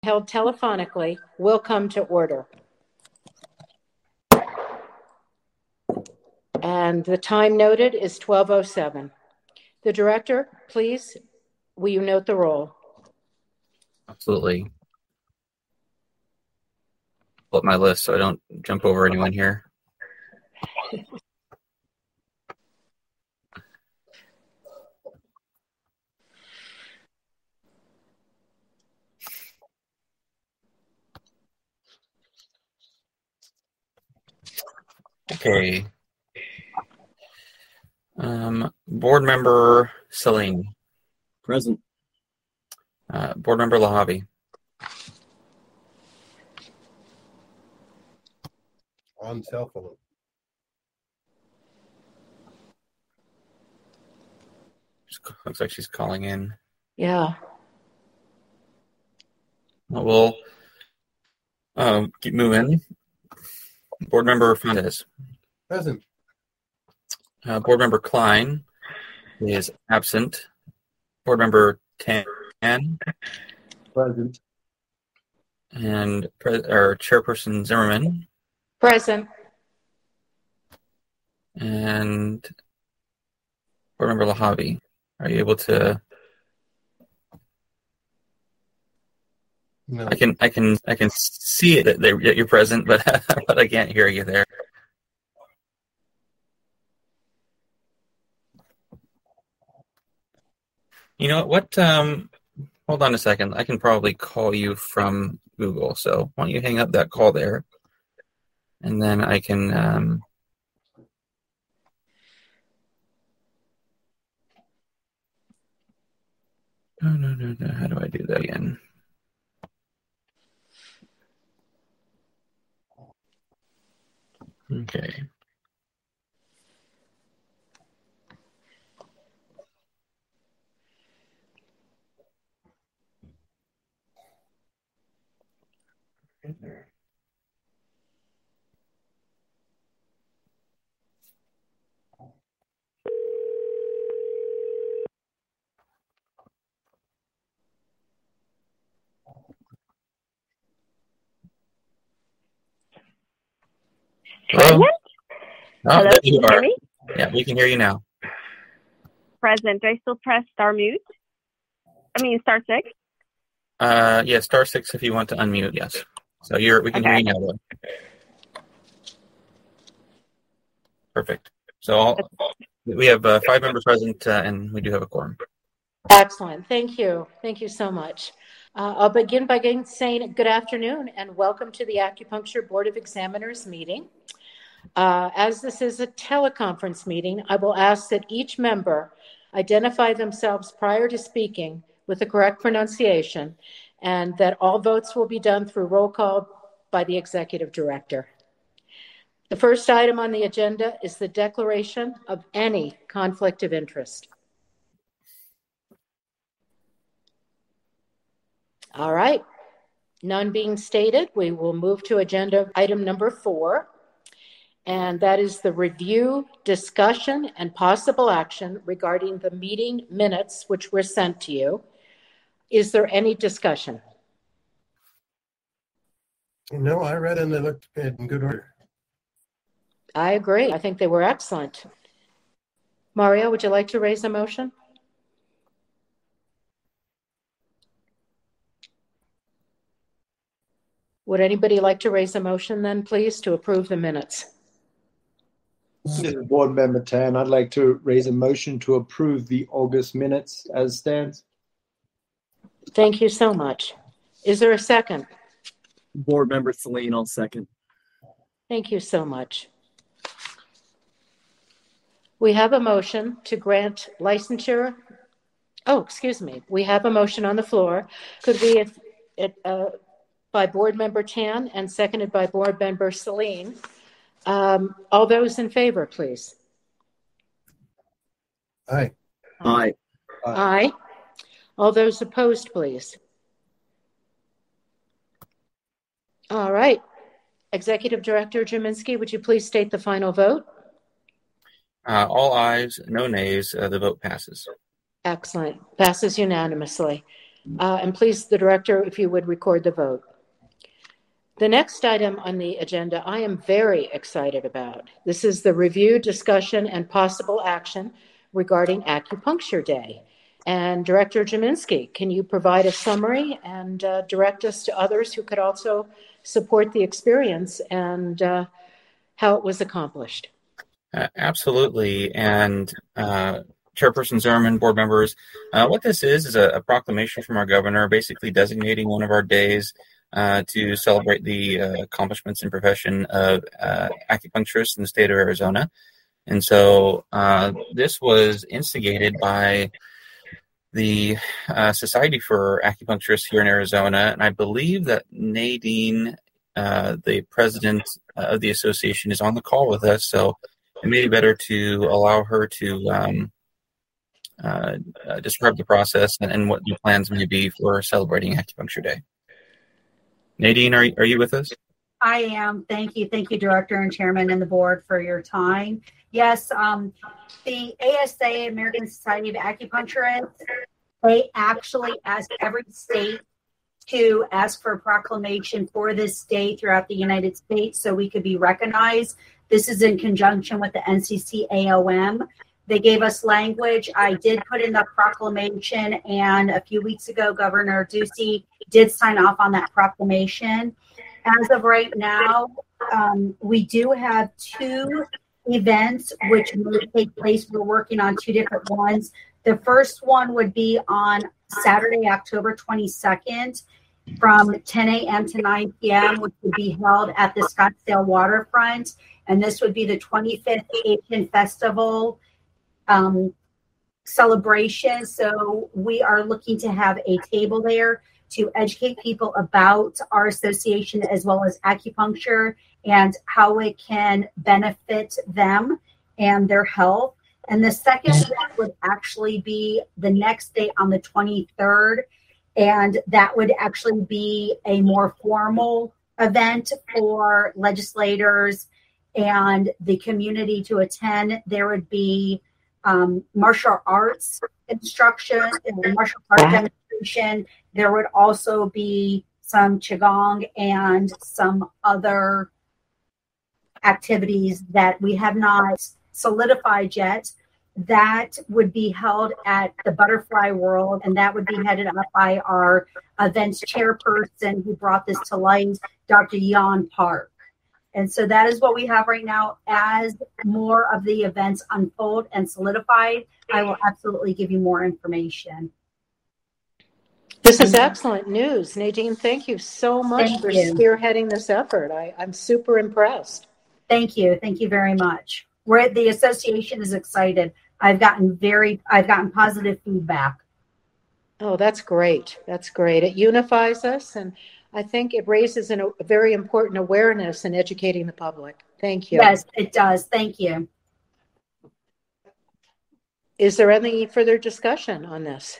held telephonically will come to order. And the time noted is 12:07. The director, please, will you note the roll? Absolutely. Pull up my list so I don't jump over anyone here. Okay. Board member Celine. Present. Board member Lahavi. On cell phone. Looks like she's calling in. Yeah. We'll keep moving. Board member Fernandez. Present. Board member Klein is absent. Board member Tan. Present. And Chairperson Zimmerman. Present. And board member Lahavi. Are you able to? No. I can see it that you're present, but but I can't hear you there. You know what? Hold on a second. I can probably call you from Google. So why don't you hang up that call there, and then I can. No. How do I do that again? Okay. Hello? Hello, There can you you hear are. me? Yeah, we can hear you now. Present. Do I still press star mute? Star 6? Yeah, star 6 if you want to unmute. Yes. So we can hear you now. Though. Perfect. So we have 5 members present, and we do have a quorum. Excellent. Thank you. Thank you so much. I'll begin by saying good afternoon and welcome to the Acupuncture Board of Examiners meeting. As this is a teleconference meeting, I will ask that each member identify themselves prior to speaking with the correct pronunciation, and that all votes will be done through roll call by the executive director. The first item on the agenda is the declaration of any conflict of interest. All right. None being stated, we will move to agenda item number 4. And that is the review, discussion, and possible action regarding the meeting minutes which were sent to you. Is there any discussion? No, I read and they looked in good order. I agree. I think they were excellent. Mario, would you like to raise a motion? Would anybody like to raise a motion then, please, to approve the minutes? This is Board Member Tan. I'd like to raise a motion to approve the August minutes as stands. Thank you so much. Is there a second? Board Member Celine, I'll second. Thank you so much. We have a motion to grant licensure. Oh, excuse me. We have a motion on the floor. Could we, by Board Member Tan and seconded by Board Member Celine. All those in favor, please. Aye. Aye. Aye. All those opposed, please. All right. Executive Director Jerminski, would you please state the final vote? All ayes, no nays. The vote passes. Excellent. Passes unanimously. And please, the director, if you would record the vote. The next item on the agenda I am very excited about. This is the review, discussion, and possible action regarding Acupuncture Day. And Director Jaminski, can you provide a summary and direct us to others who could also support the experience and how it was accomplished? Absolutely. And Chairperson Zimmerman, board members, what this is a proclamation from our governor basically designating one of our days to celebrate the accomplishments and profession of acupuncturists in the state of Arizona. And so this was instigated by the Society for Acupuncturists here in Arizona, and I believe that Nadine, the president of the association, is on the call with us, so it may be better to allow her to describe the process and what the plans may be for celebrating Acupuncture Day. Nadine, are you with us? I am. Thank you. Thank you, Director and Chairman and the board for your time. Yes, the ASA, American Society of Acupuncturists, they actually asked every state to ask for a proclamation for this day throughout the United States so we could be recognized. This is in conjunction with the NCC AOM. They gave us language. I did put in the proclamation, and a few weeks ago, Governor Ducey did sign off on that proclamation. As of right now, we do have 2 events which will take place. We're working on 2 different ones. The first one would be on Saturday, October 22nd, from 10 a.m. to 9 p.m., which would be held at the Scottsdale Waterfront. And this would be the 25th Asian Festival celebration. So we are looking to have a table there to educate people about our association as well as acupuncture and how it can benefit them and their health. And the second one would actually be the next day on the 23rd. And that would actually be a more formal event for legislators and the community to attend. There would be martial arts instruction, martial arts demonstration. There would also be some Qigong and some other activities that we have not solidified yet. That would be held at the Butterfly World, and that would be headed up by our events chairperson who brought this to light, Dr. Yan Park. And so that is what we have right now. As more of the events unfold and solidify, I will absolutely give you more information. This is excellent news. Nadine, thank you so much for spearheading this effort. I'm super impressed. Thank you. Thank you very much. The association is excited. I've gotten positive feedback. Oh, that's great. That's great. It unifies us, and I think it raises a very important awareness in educating the public. Thank you. Yes, it does. Thank you. Is there any further discussion on this?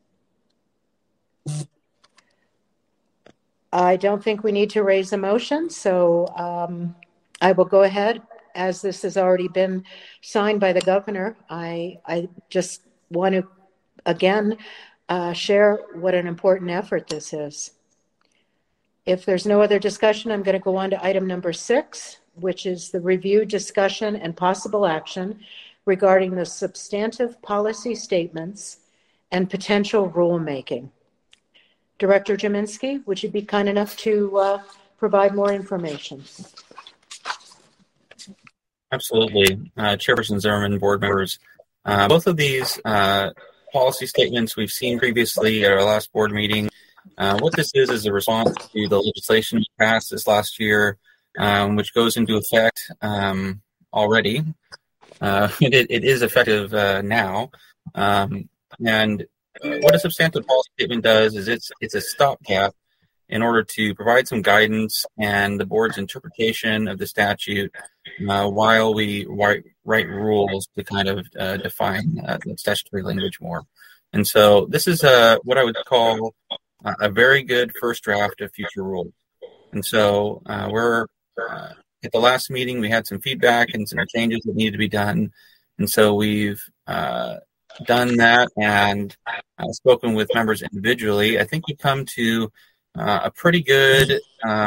I don't think we need to raise a motion, so I will go ahead. As this has already been signed by the governor, I just want to, again, share what an important effort this is. If there's no other discussion, I'm going to go on to item number 6, which is the review, discussion, and possible action regarding the substantive policy statements and potential rulemaking. Director Jaminski, would you be kind enough to provide more information? Absolutely. Chairperson Zimmerman, board members, both of these policy statements we've seen previously at our last board meeting. What this is a response to the legislation we passed this last year, which goes into effect already. It is effective now. And what a substantive policy statement does is it's a stopgap in order to provide some guidance and the board's interpretation of the statute while we write rules to kind of define the statutory language more. And so this is what I would call a very good first draft of future rules. And so we're at the last meeting, we had some feedback and some changes that needed to be done. And so we've done that and spoken with members individually, I think we come to a pretty good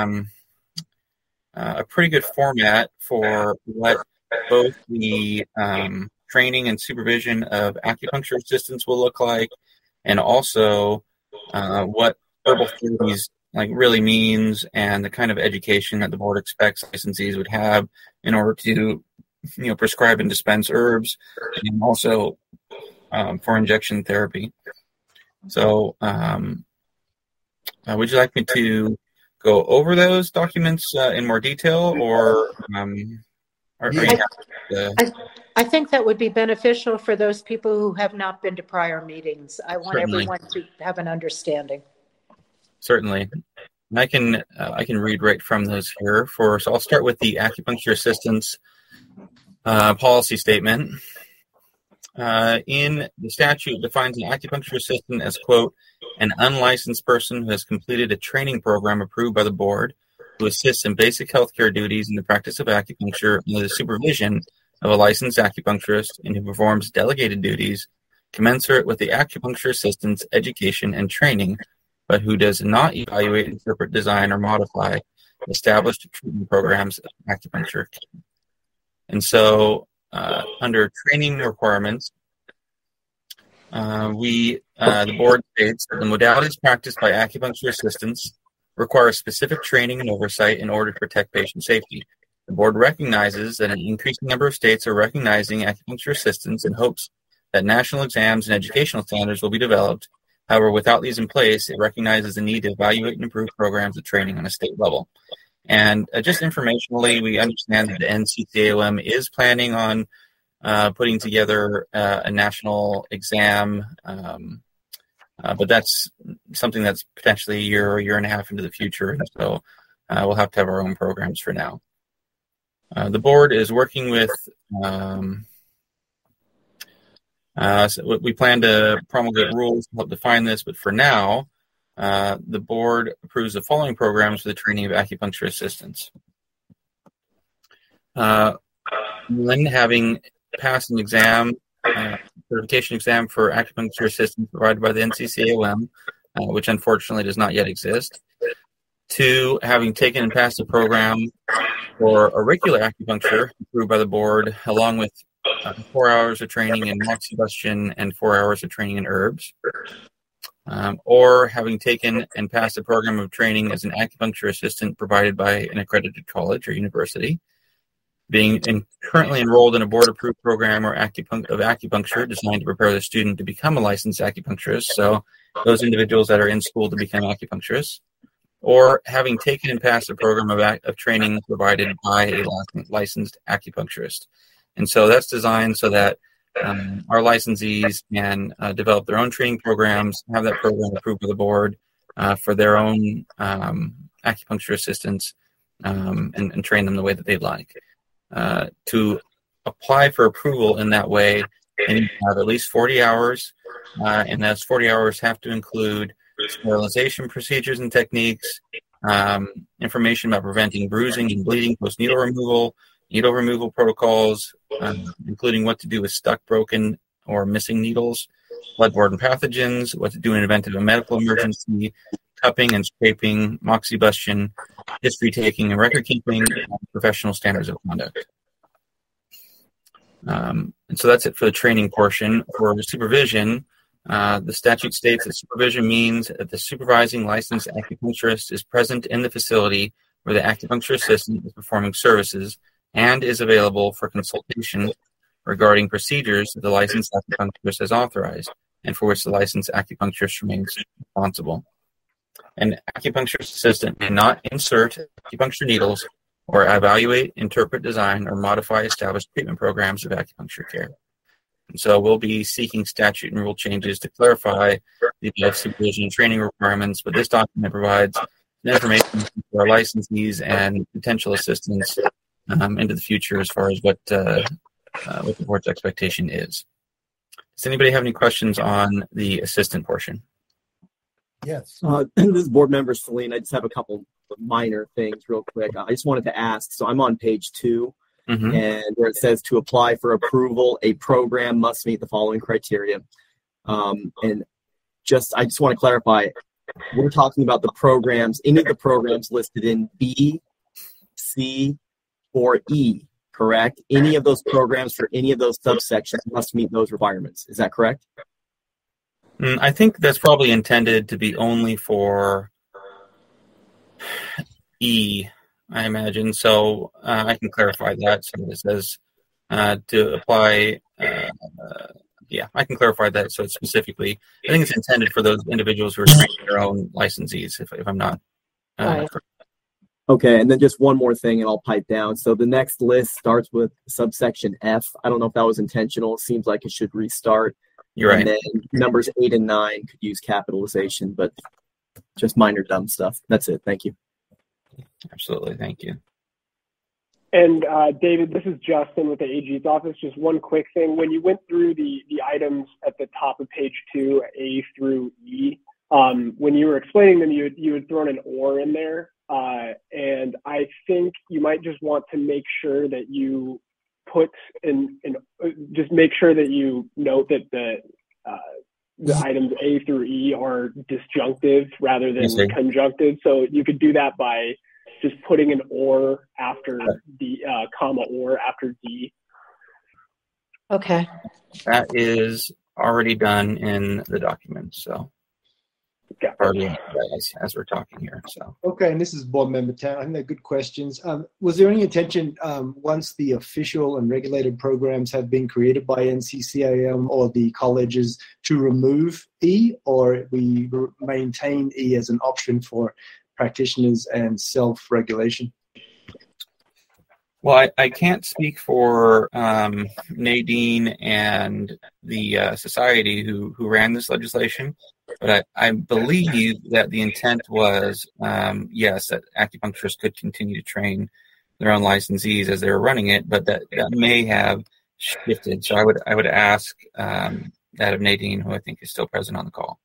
format for what both the training and supervision of acupuncture assistants will look like, and also what herbal therapies really means, and the kind of education that the board expects licensees would have in order to prescribe and dispense herbs, and also for injection therapy. So would you like me to go over those documents in more detail, or are you happy to... I think that would be beneficial for those people who have not been to prior meetings. I want everyone to have an understanding. Certainly. I can read right from those here. So I'll start with the acupuncture assistants policy statement. In the statute, defines an acupuncture assistant as, quote, an unlicensed person who has completed a training program approved by the board, who assists in basic healthcare duties in the practice of acupuncture under the supervision of a licensed acupuncturist, and who performs delegated duties commensurate with the acupuncture assistant's education and training, but who does not evaluate, interpret, design, or modify established treatment programs of acupuncture. And so, under training requirements, the board states that the modalities practiced by acupuncture assistants require specific training and oversight in order to protect patient safety. The board recognizes that an increasing number of states are recognizing acupuncture assistants and hopes that national exams and educational standards will be developed. However, without these in place, it recognizes the need to evaluate and improve programs of training on a state level. And just informationally, we understand that the NCCAOM is planning on putting together a national exam, but that's something that's potentially a year or year and a half into the future. And so we'll have to have our own programs for now. The board is working with, so we plan to promulgate rules to help define this, but for now, the board approves the following programs for the training of acupuncture assistants. When having passed an exam, certification exam for acupuncture assistants provided by the NCCAOM, which unfortunately does not yet exist. 2, having taken and passed a program for auricular acupuncture approved by the board, along with 4 hours of training in moxibustion and 4 hours of training in herbs. Or having taken and passed a program of training as an acupuncture assistant provided by an accredited college or university. Being currently enrolled in a board-approved program of acupuncture designed to prepare the student to become a licensed acupuncturist, so those individuals that are in school to become acupuncturists. Or having taken and passed a program of training provided by a licensed acupuncturist. And so that's designed so that our licensees can develop their own training programs, have that program approved by the board for their own acupuncture assistants, and train them the way that they'd like. To apply for approval in that way, they need to have at least 40 hours, and those 40 hours have to include sterilization procedures and techniques, information about preventing bruising and bleeding post-needle removal protocols, including what to do with stuck, broken, or missing needles, bloodborne pathogens, what to do in the event of a medical emergency, cupping and scraping, moxibustion, history taking and record keeping, and professional standards of conduct. And so that's it for the training portion. For the supervision, the statute states that supervision means that the supervising licensed acupuncturist is present in the facility where the acupuncture assistant is performing services and is available for consultation regarding procedures that the licensed acupuncturist has authorized and for which the licensed acupuncturist remains responsible. An acupuncture assistant may not insert acupuncture needles or evaluate, interpret, design, or modify established treatment programs of acupuncture care. And so we'll be seeking statute and rule changes to clarify the above supervision and training requirements, but this document provides information for our licensees and potential assistants into the future as far as what the board's expectation is. Does anybody have any questions on the assistant portion? Yes. This is board member Celine. I just have a couple of minor things real quick. I just wanted to ask, so I'm on page 2, Mm-hmm. and where it says to apply for approval, a program must meet the following criteria. And I just want to clarify, we're talking about the programs, any of the programs listed in B, C, or E, correct? Any of those programs for any of those subsections must meet those requirements. Is that correct? I think that's probably intended to be only for E, I imagine. So I can clarify that. So it says to apply. I can clarify that. So it's specifically, I think it's intended for those individuals who are training their own licensees, if I'm not. Right. Okay, and then just one more thing, and I'll pipe down. So the next list starts with subsection F. I don't know if that was intentional. It seems like it should restart. You're right. And then numbers 8 and 9 could use capitalization, but just minor dumb stuff. That's it. Thank you. Absolutely. Thank you. And David, this is Justin with the AG's office. Just one quick thing. When you went through the items at the top of page 2, A through E, when you were explaining them, you had thrown an or in there. And I think you might just want to make sure that you put just make sure that you note that the items A through E are disjunctive rather than conjunctive. So you could do that by just putting an or after the comma or after D. Okay. That is already done in the document. So already as we're talking here. So Okay, and this is Board Member Tan. I think they're good questions. Was there any intention once the official and regulated programs have been created by NCCAM or the colleges to remove E, or we maintain E as an option for practitioners and self-regulation? Well, I can't speak for Nadine and the society who ran this legislation, but I believe that the intent was, yes, that acupuncturists could continue to train their own licensees as they were running it, but that may have shifted. So I would ask that of Nadine, who I think is still present on the call.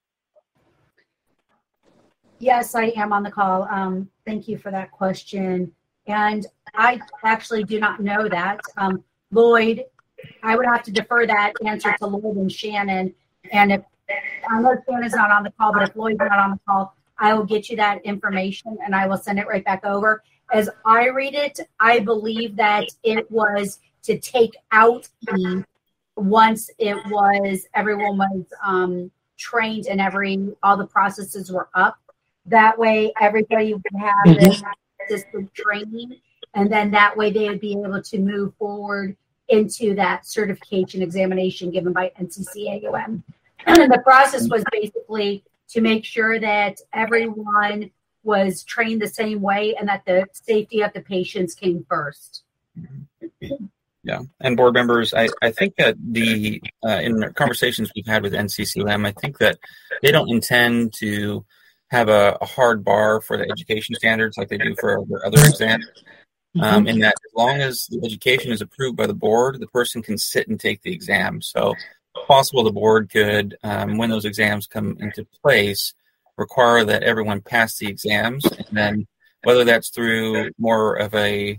Yes, I am on the call. Thank you for that question. And I actually do not know that. Lloyd, I would have to defer that answer to Lloyd and Shannon. And if I know Shannon's not on the call, but if Lloyd's not on the call, I will get you that information and I will send it right back over. As I read it, I believe that it was to take out E once it was everyone was trained and all the processes were up. That way, everybody would have this system training, and then that way they would be able to move forward into that certification examination given by NCCAUM. The process was basically to make sure that everyone was trained the same way and that the safety of the patients came first. Yeah, and board members, I think that in the conversations we've had with NCCAUM, I think that they don't intend to have a hard bar for the education standards like they do for other exams. In that as long as the education is approved by the board, the person can sit and take the exam. So if possible, the board could, when those exams come into place, require that everyone pass the exams, and then whether that's through more of a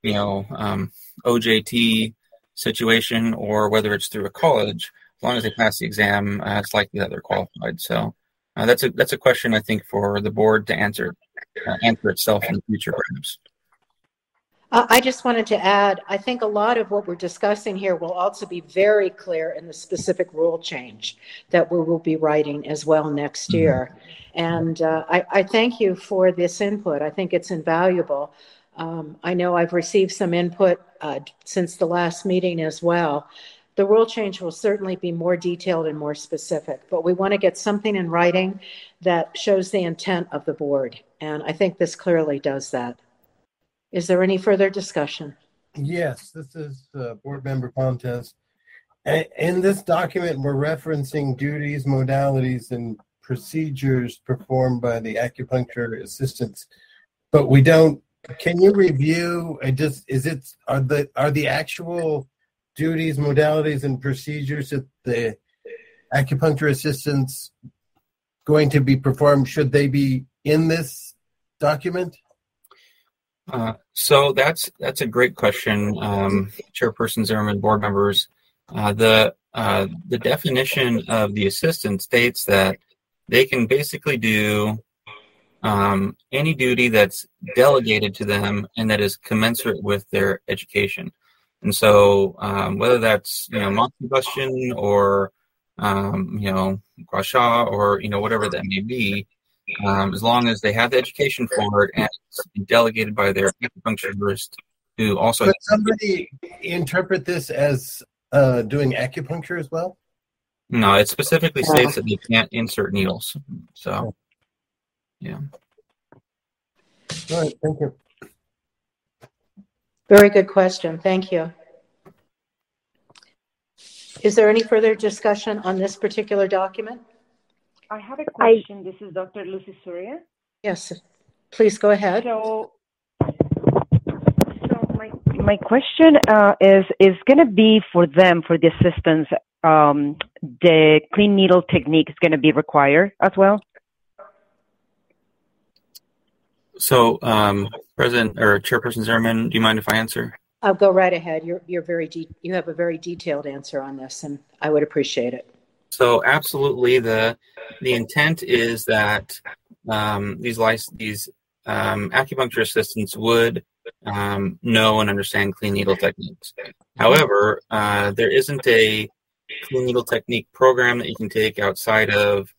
OJT situation or whether it's through a college, as long as they pass the exam, it's likely that they're qualified. So that's a question I think for the board to answer itself in the future, perhaps. I just wanted to add, I think a lot of what we're discussing here will also be very clear in the specific rule change that we will be writing as well next year. And I thank you for this input. I think it's invaluable. I know I've received some input since the last meeting as well. The rule change will certainly be more detailed and more specific, but we want to get something in writing that shows the intent of the board. And I think this clearly does that. Is there any further discussion? Yes, this is Board Member Fontes. In this document, we're referencing duties, modalities, and procedures performed by the acupuncture assistants, but we don't. Can you review? Are the actual duties, modalities, and procedures that the acupuncture assistants going to be performed? Should they be in this document? So that's a great question, Chairperson Zimmerman, board members. The definition of the assistant states that they can basically do any duty that's delegated to them and that is commensurate with their education. And so whether that's mock combustion or gua sha or whatever that may be, as long as they have the education for it and it's delegated by their acupuncturist who also. Could somebody interpret this as doing acupuncture as well? No, it specifically states that they can't insert needles. So, yeah. All right, thank you. Very good question. Thank you. Is there any further discussion on this particular document? I have a question. This is Dr. Lucy Surya. Yes, please go ahead. So my question is going to be for them, for the assistants, the clean needle technique is going to be required as well? So, President or Chairperson Zimmerman, do you mind if I answer? I'll go right ahead. You have a very detailed answer on this, and I would appreciate it. So, absolutely, the intent is that these acupuncture assistants would know and understand clean needle techniques. However, there isn't a clean needle technique program that you can take outside of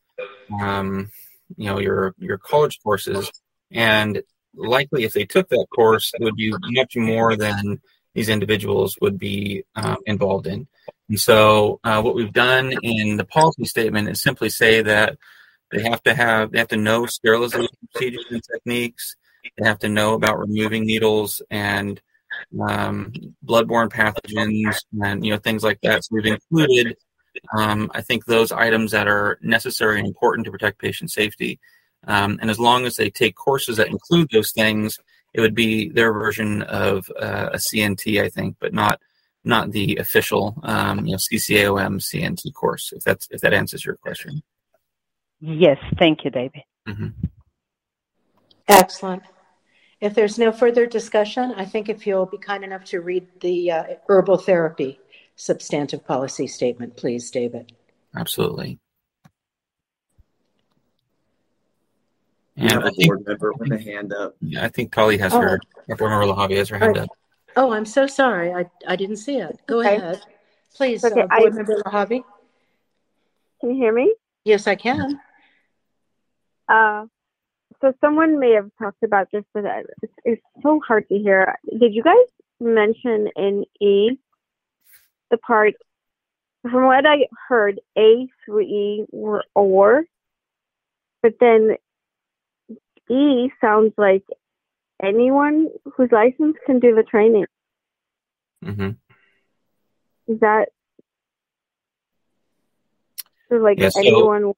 your college courses. And likely, if they took that course, it would be much more than these individuals would be involved in. And so, what we've done in the policy statement is simply say that they have to know sterilization procedures and techniques. They have to know about removing needles and bloodborne pathogens and things like that. So we've included, I think, those items that are necessary and important to protect patient safety. And as long as they take courses that include those things, it would be their version of a CNT, I think, but not the official CCAOM CNT course. If that answers your question. Yes, thank you, David. Mm-hmm. Excellent. If there's no further discussion, I think if you'll be kind enough to read the herbal therapy substantive policy statement, please, David. Absolutely. And a board member with a hand up. Yeah, I think Polly has her board member Lahavi has her hand up. Oh, I'm so sorry. I didn't see it. Go ahead. Please, Okay, board member Lahavi. Can you hear me? Yes, I can. So someone may have talked about this, but it's so hard to hear. Did you guys mention in E, the part, from what I heard, A through E were or, but then E sounds like anyone who's licensed can do the training. Mm-hmm. Is that like yeah, so, anyone?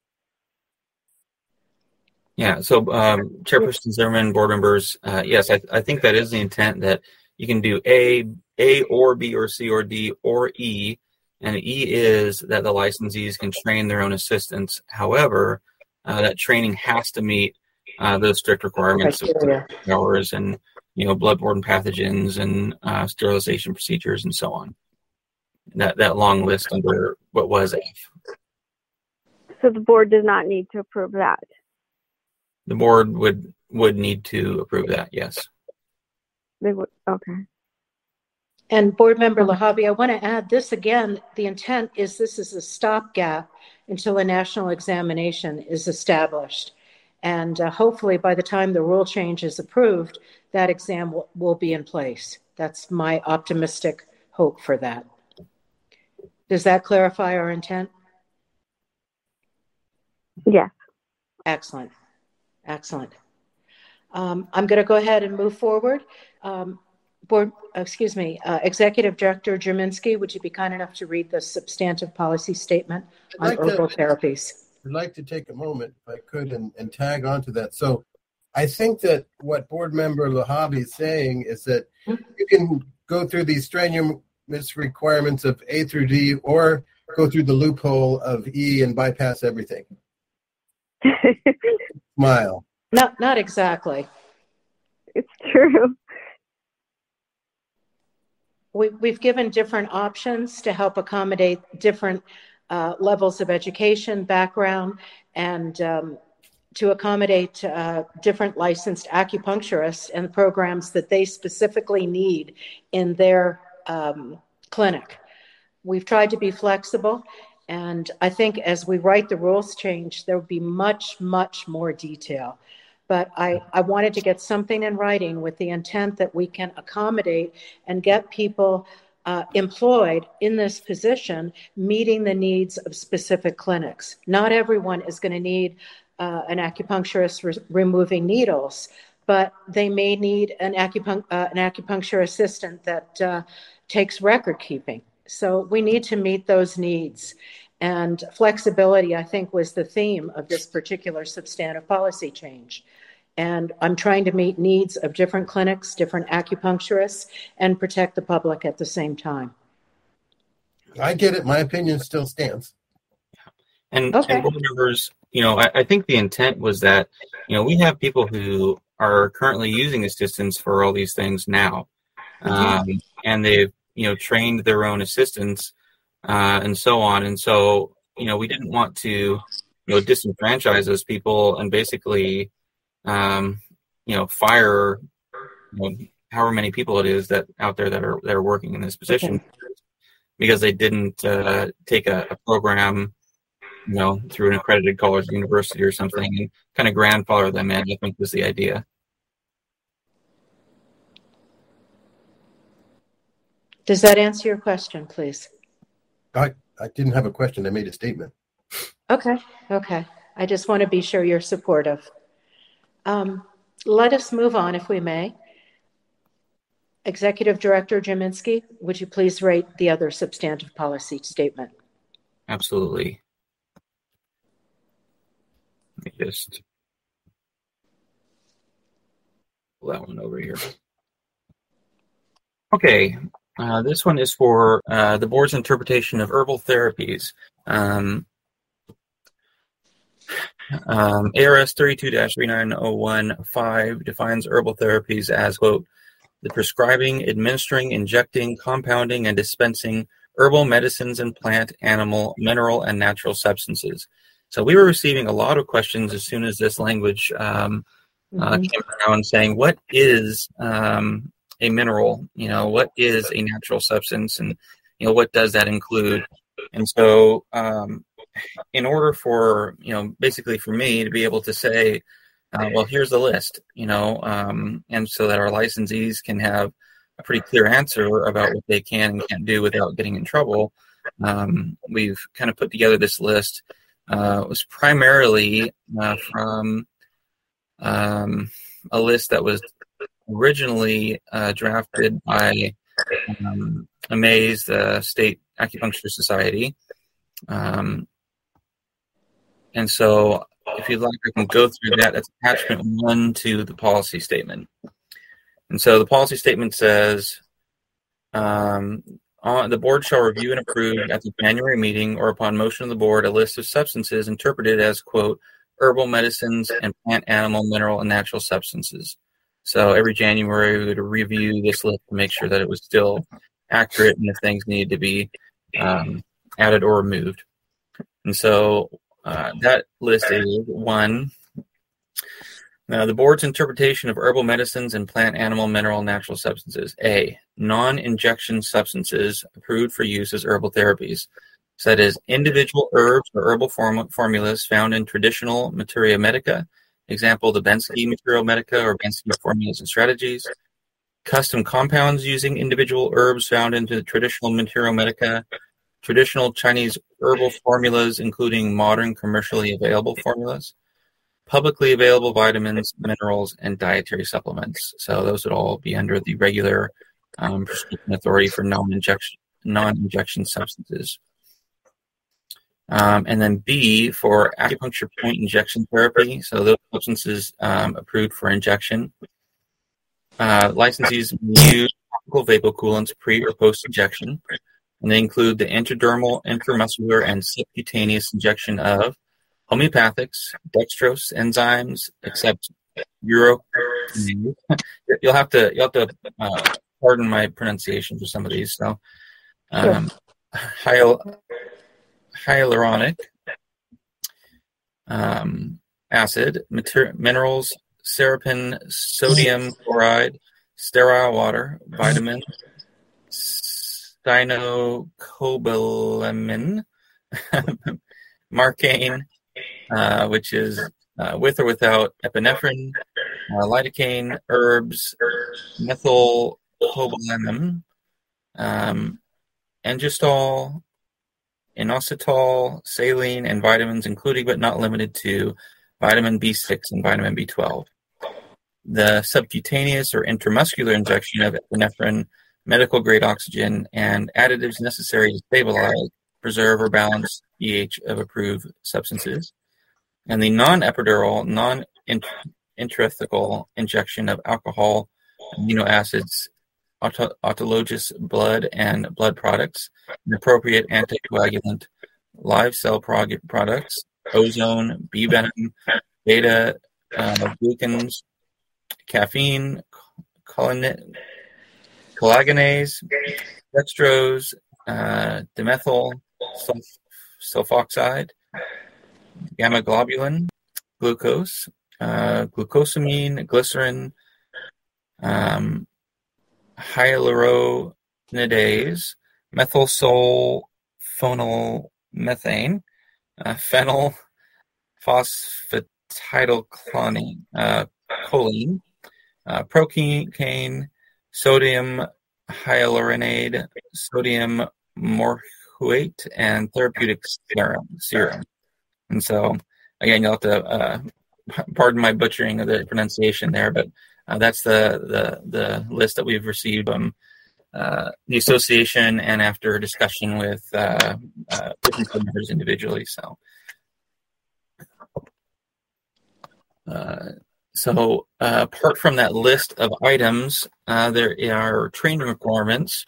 Yeah. So, Chairperson Zimmerman, board members, yes, I think that is the intent, that you can do A or B or C or D or E, and E is that the licensees can train their own assistants. However, that training has to meet those strict requirements of hours and bloodborne pathogens and sterilization procedures and so on. That long list under what was F. So the board does not need to approve that. The board would need to approve that. Yes. They would. Okay. And board member Lahavi, I want to add this again. The intent is this is a stopgap until a national examination is established. And hopefully by the time the rule change is approved, that exam will be in place. That's my optimistic hope for that. Does that clarify our intent? Yeah. Excellent. Excellent. I'm going to go ahead and move forward. Executive Director Jerminski, would you be kind enough to read the substantive policy statement on herbal therapies? I'd like to take a moment, if I could, and tag onto that. So I think that what board member Lahavi is saying is that you can go through these strenuous requirements of A through D or go through the loophole of E and bypass everything. Smile. Not exactly. It's true. we've given different options to help accommodate different levels of education, background, and to accommodate different licensed acupuncturists and programs that they specifically need in their clinic. We've tried to be flexible, and I think as we write the rules change, there will be much, much more detail. But I wanted to get something in writing with the intent that we can accommodate and get people employed in this position, meeting the needs of specific clinics. Not everyone is going to need an acupuncturist removing needles, but they may need an acupuncture assistant that takes record keeping. So we need to meet those needs. And flexibility, I think, was the theme of this particular substantive policy change. And I'm trying to meet needs of different clinics, different acupuncturists, and protect the public at the same time. I get it. My opinion still stands. And board members, I think the intent was that, we have people who are currently using assistants for all these things now. And they've, trained their own assistants and so on. And so, we didn't want to, disenfranchise those people and basically, fire, however many people it is that out there that are working in this position because they didn't take a program, through an accredited college, university, or something, and kind of grandfather them in. I think was the idea. Does that answer your question, please? I didn't have a question. I made a statement. Okay. I just want to be sure you're supportive. Let us move on, if we may. Executive Director Jaminski, would you please rate the other substantive policy statement? Absolutely. Let me just pull that one over here. Okay. This one is for the board's interpretation of herbal therapies. ARS 32-39015 defines herbal therapies as, quote, the prescribing, administering, injecting, compounding, and dispensing herbal medicines and plant, animal, mineral, and natural substances. So we were receiving a lot of questions as soon as this language came around saying, what is a mineral? What is a natural substance? And, what does that include? And so in order for, basically for me to be able to say, well, here's the list, and so that our licensees can have a pretty clear answer about what they can and can't do without getting in trouble, we've kind of put together this list. It was primarily from a list that was originally drafted by AMAZE, the State Acupuncture Society. And so if you'd like, I can go through that. That's attachment 1 to the policy statement. And so the policy statement says, the board shall review and approve at the January meeting or upon motion of the board a list of substances interpreted as, quote, herbal medicines and plant, animal, mineral, and natural substances. So every January we would review this list to make sure that it was still accurate and if things needed to be added or removed. And so that list is 1. The board's interpretation of herbal medicines and plant, animal, mineral, and natural substances. A, non-injection substances approved for use as herbal therapies. So that is individual herbs or herbal formulas found in traditional materia medica. Example, the Bensky Material Medica or Bensky Formulas and Strategies. Custom compounds using individual herbs found in the traditional Material Medica. Traditional Chinese herbal formulas, including modern commercially available formulas. Publicly available vitamins, minerals, and dietary supplements. So those would all be under the regular prescription authority for non-injection substances. And then B, for acupuncture point injection therapy. So those substances approved for injection. Licensees use topical vapocoolants pre or post injection. And they include the intradermal, intramuscular, and subcutaneous injection of homeopathics, dextrose enzymes, except you'll have to pardon my pronunciation for some of these. So, hyaluronic acid, minerals, serapin, sodium chloride, sterile water, vitamin, cyanocobalamin, marcaine, which is with or without epinephrine, lidocaine, herbs, methylcobalamin, engestol, inositol, saline, and vitamins, including but not limited to vitamin B6 and vitamin B12. The subcutaneous or intramuscular injection of epinephrine, medical-grade oxygen, and additives necessary to stabilize, preserve, or balance pH of approved substances. And the non-epidural, non-intrathecal injection of alcohol, amino acids, autologous blood and blood products, an appropriate anticoagulant, live cell products, ozone, bee venom, beta glucans, caffeine, collagenase, dextrose, dimethyl sulfoxide, gamma globulin, glucose, glucosamine, glycerin, hyaluronidase, methylsulfonylmethane, phenyl phosphatidylcholine, choline, procaine, sodium hyaluronate, sodium morphuate, and therapeutic serum. And so, again, you'll have to pardon my butchering of the pronunciation there, but that's the list that we've received from the association and after discussion with different members individually. So apart from that list of items, there are training requirements.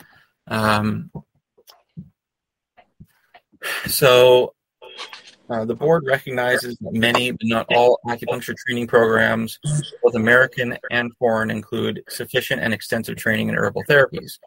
The board recognizes that many, but not all, acupuncture training programs, both American and foreign, include sufficient and extensive training in herbal therapies.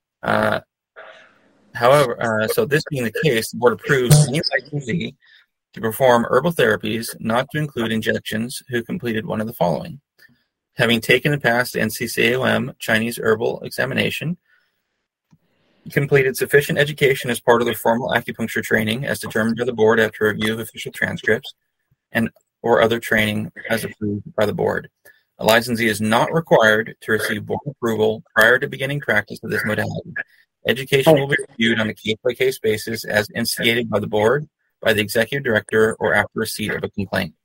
However, so this being the case, the board approves any licensee to perform herbal therapies, not to include injections, who completed one of the following: having taken and passed NCCAOM Chinese herbal examination, completed sufficient education as part of their formal acupuncture training as determined by the board after review of official transcripts, and or other training as approved by the board. A licensee is not required to receive board approval prior to beginning practice of this modality. Education will be reviewed on a case-by-case basis as instigated by the board, by the executive director, or after receipt of a complaint.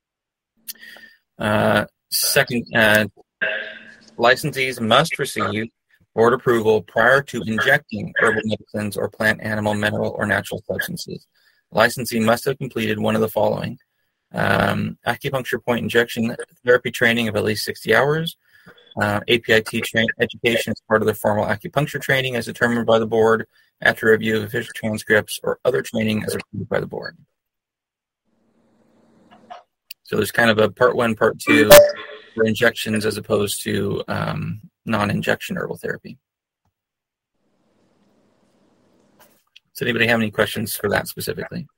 Second, licensees must receive board approval prior to injecting herbal medicines or plant, animal, mineral, or natural substances. Licensee must have completed one of the following: acupuncture point injection therapy training of at least 60 hours, APIT education as part of the formal acupuncture training as determined by the board after review of official transcripts, or other training as approved by the board. So there's kind of a part one, part two for injections as opposed to non-injection herbal therapy. Does anybody have any questions for that specifically?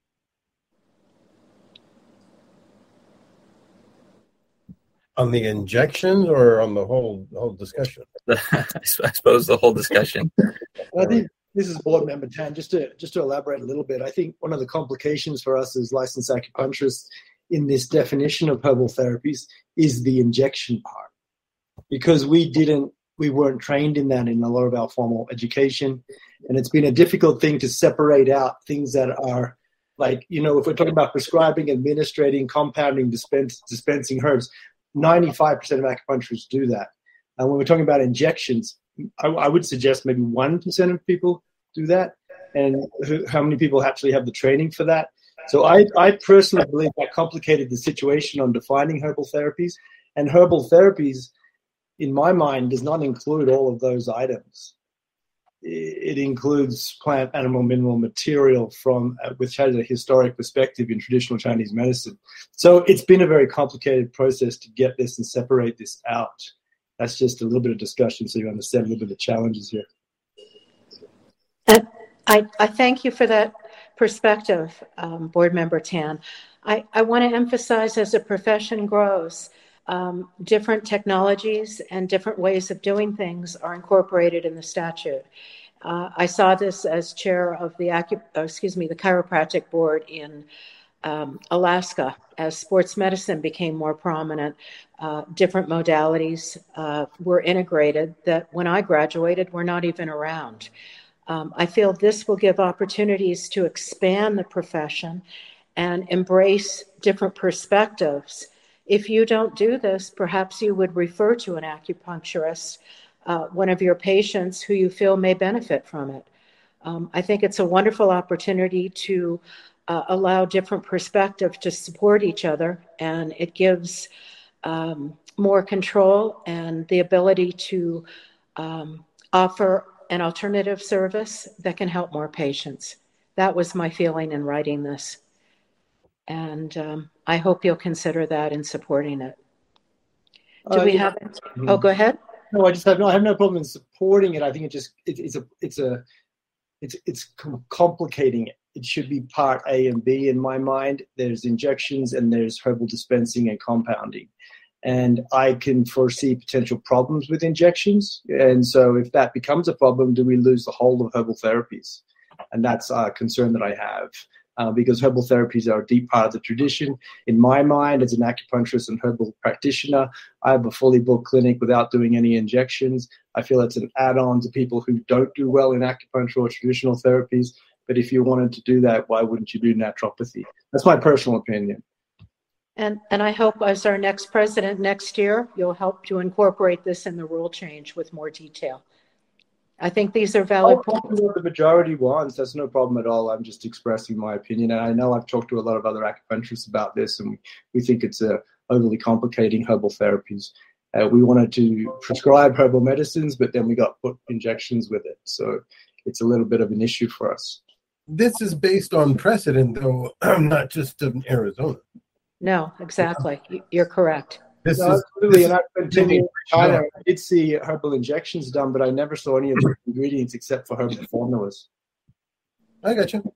On the injections or on the whole discussion? I suppose the whole discussion. I think this is board member Tan. Just to elaborate a little bit, I think one of the complications for us as licensed acupuncturists in this definition of herbal therapies is the injection part, because we weren't trained in that in a lot of our formal education, and it's been a difficult thing to separate out things that are like, if we're talking about prescribing, administrating, compounding, dispensing herbs, 95% of acupuncturists do that. And when we're talking about injections, I would suggest maybe 1% of people do that. And how many people actually have the training for that? So I personally believe that complicated the situation on defining herbal therapies. And herbal therapies, in my mind, does not include all of those items. It includes plant, animal, mineral material which has a historic perspective in traditional Chinese medicine. So it's been a very complicated process to get this and separate this out. That's just a little bit of discussion so you understand a little bit of the challenges here. And I thank you for that perspective, Board Member Tan. I want to emphasize, as a profession grows, different technologies and different ways of doing things are incorporated in the statute. I saw this as chair of the chiropractic board in Alaska. As sports medicine became more prominent, different modalities were integrated that when I graduated were not even around. I feel this will give opportunities to expand the profession and embrace different perspectives. If you don't do this, perhaps you would refer to an acupuncturist, one of your patients who you feel may benefit from it. I think it's a wonderful opportunity to allow different perspectives to support each other, and it gives more control and the ability to offer an alternative service that can help more patients. That was my feeling in writing this. And I hope you'll consider that in supporting it. Do we have it? Oh, go ahead. No, I have no problem in supporting it. I think it's complicating it. It should be part A and B in my mind. There's injections and there's herbal dispensing and compounding. And I can foresee potential problems with injections. And so if that becomes a problem, do we lose the whole of herbal therapies? And that's a concern that I have, because herbal therapies are a deep part of the tradition. In my mind, as an acupuncturist and herbal practitioner, I have a fully booked clinic without doing any injections. I feel it's an add-on to people who don't do well in acupuncture or traditional therapies. But if you wanted to do that, why wouldn't you do naturopathy? That's my personal opinion. And I hope as our next president next year, you'll help to incorporate this in the rule change with more detail. I think these are valid points. What the majority wants, that's no problem at all. I'm just expressing my opinion. And I know I've talked to a lot of other acupuncturists about this, and we think it's overly complicating herbal therapies. We wanted to prescribe herbal medicines, but then we got put injections with it. So it's a little bit of an issue for us. This is based on precedent, though, not just in Arizona. No, exactly. You're correct. Absolutely. And I've continued in China. I did see herbal injections done, but I never saw any of the ingredients except for herbal formulas. I got you.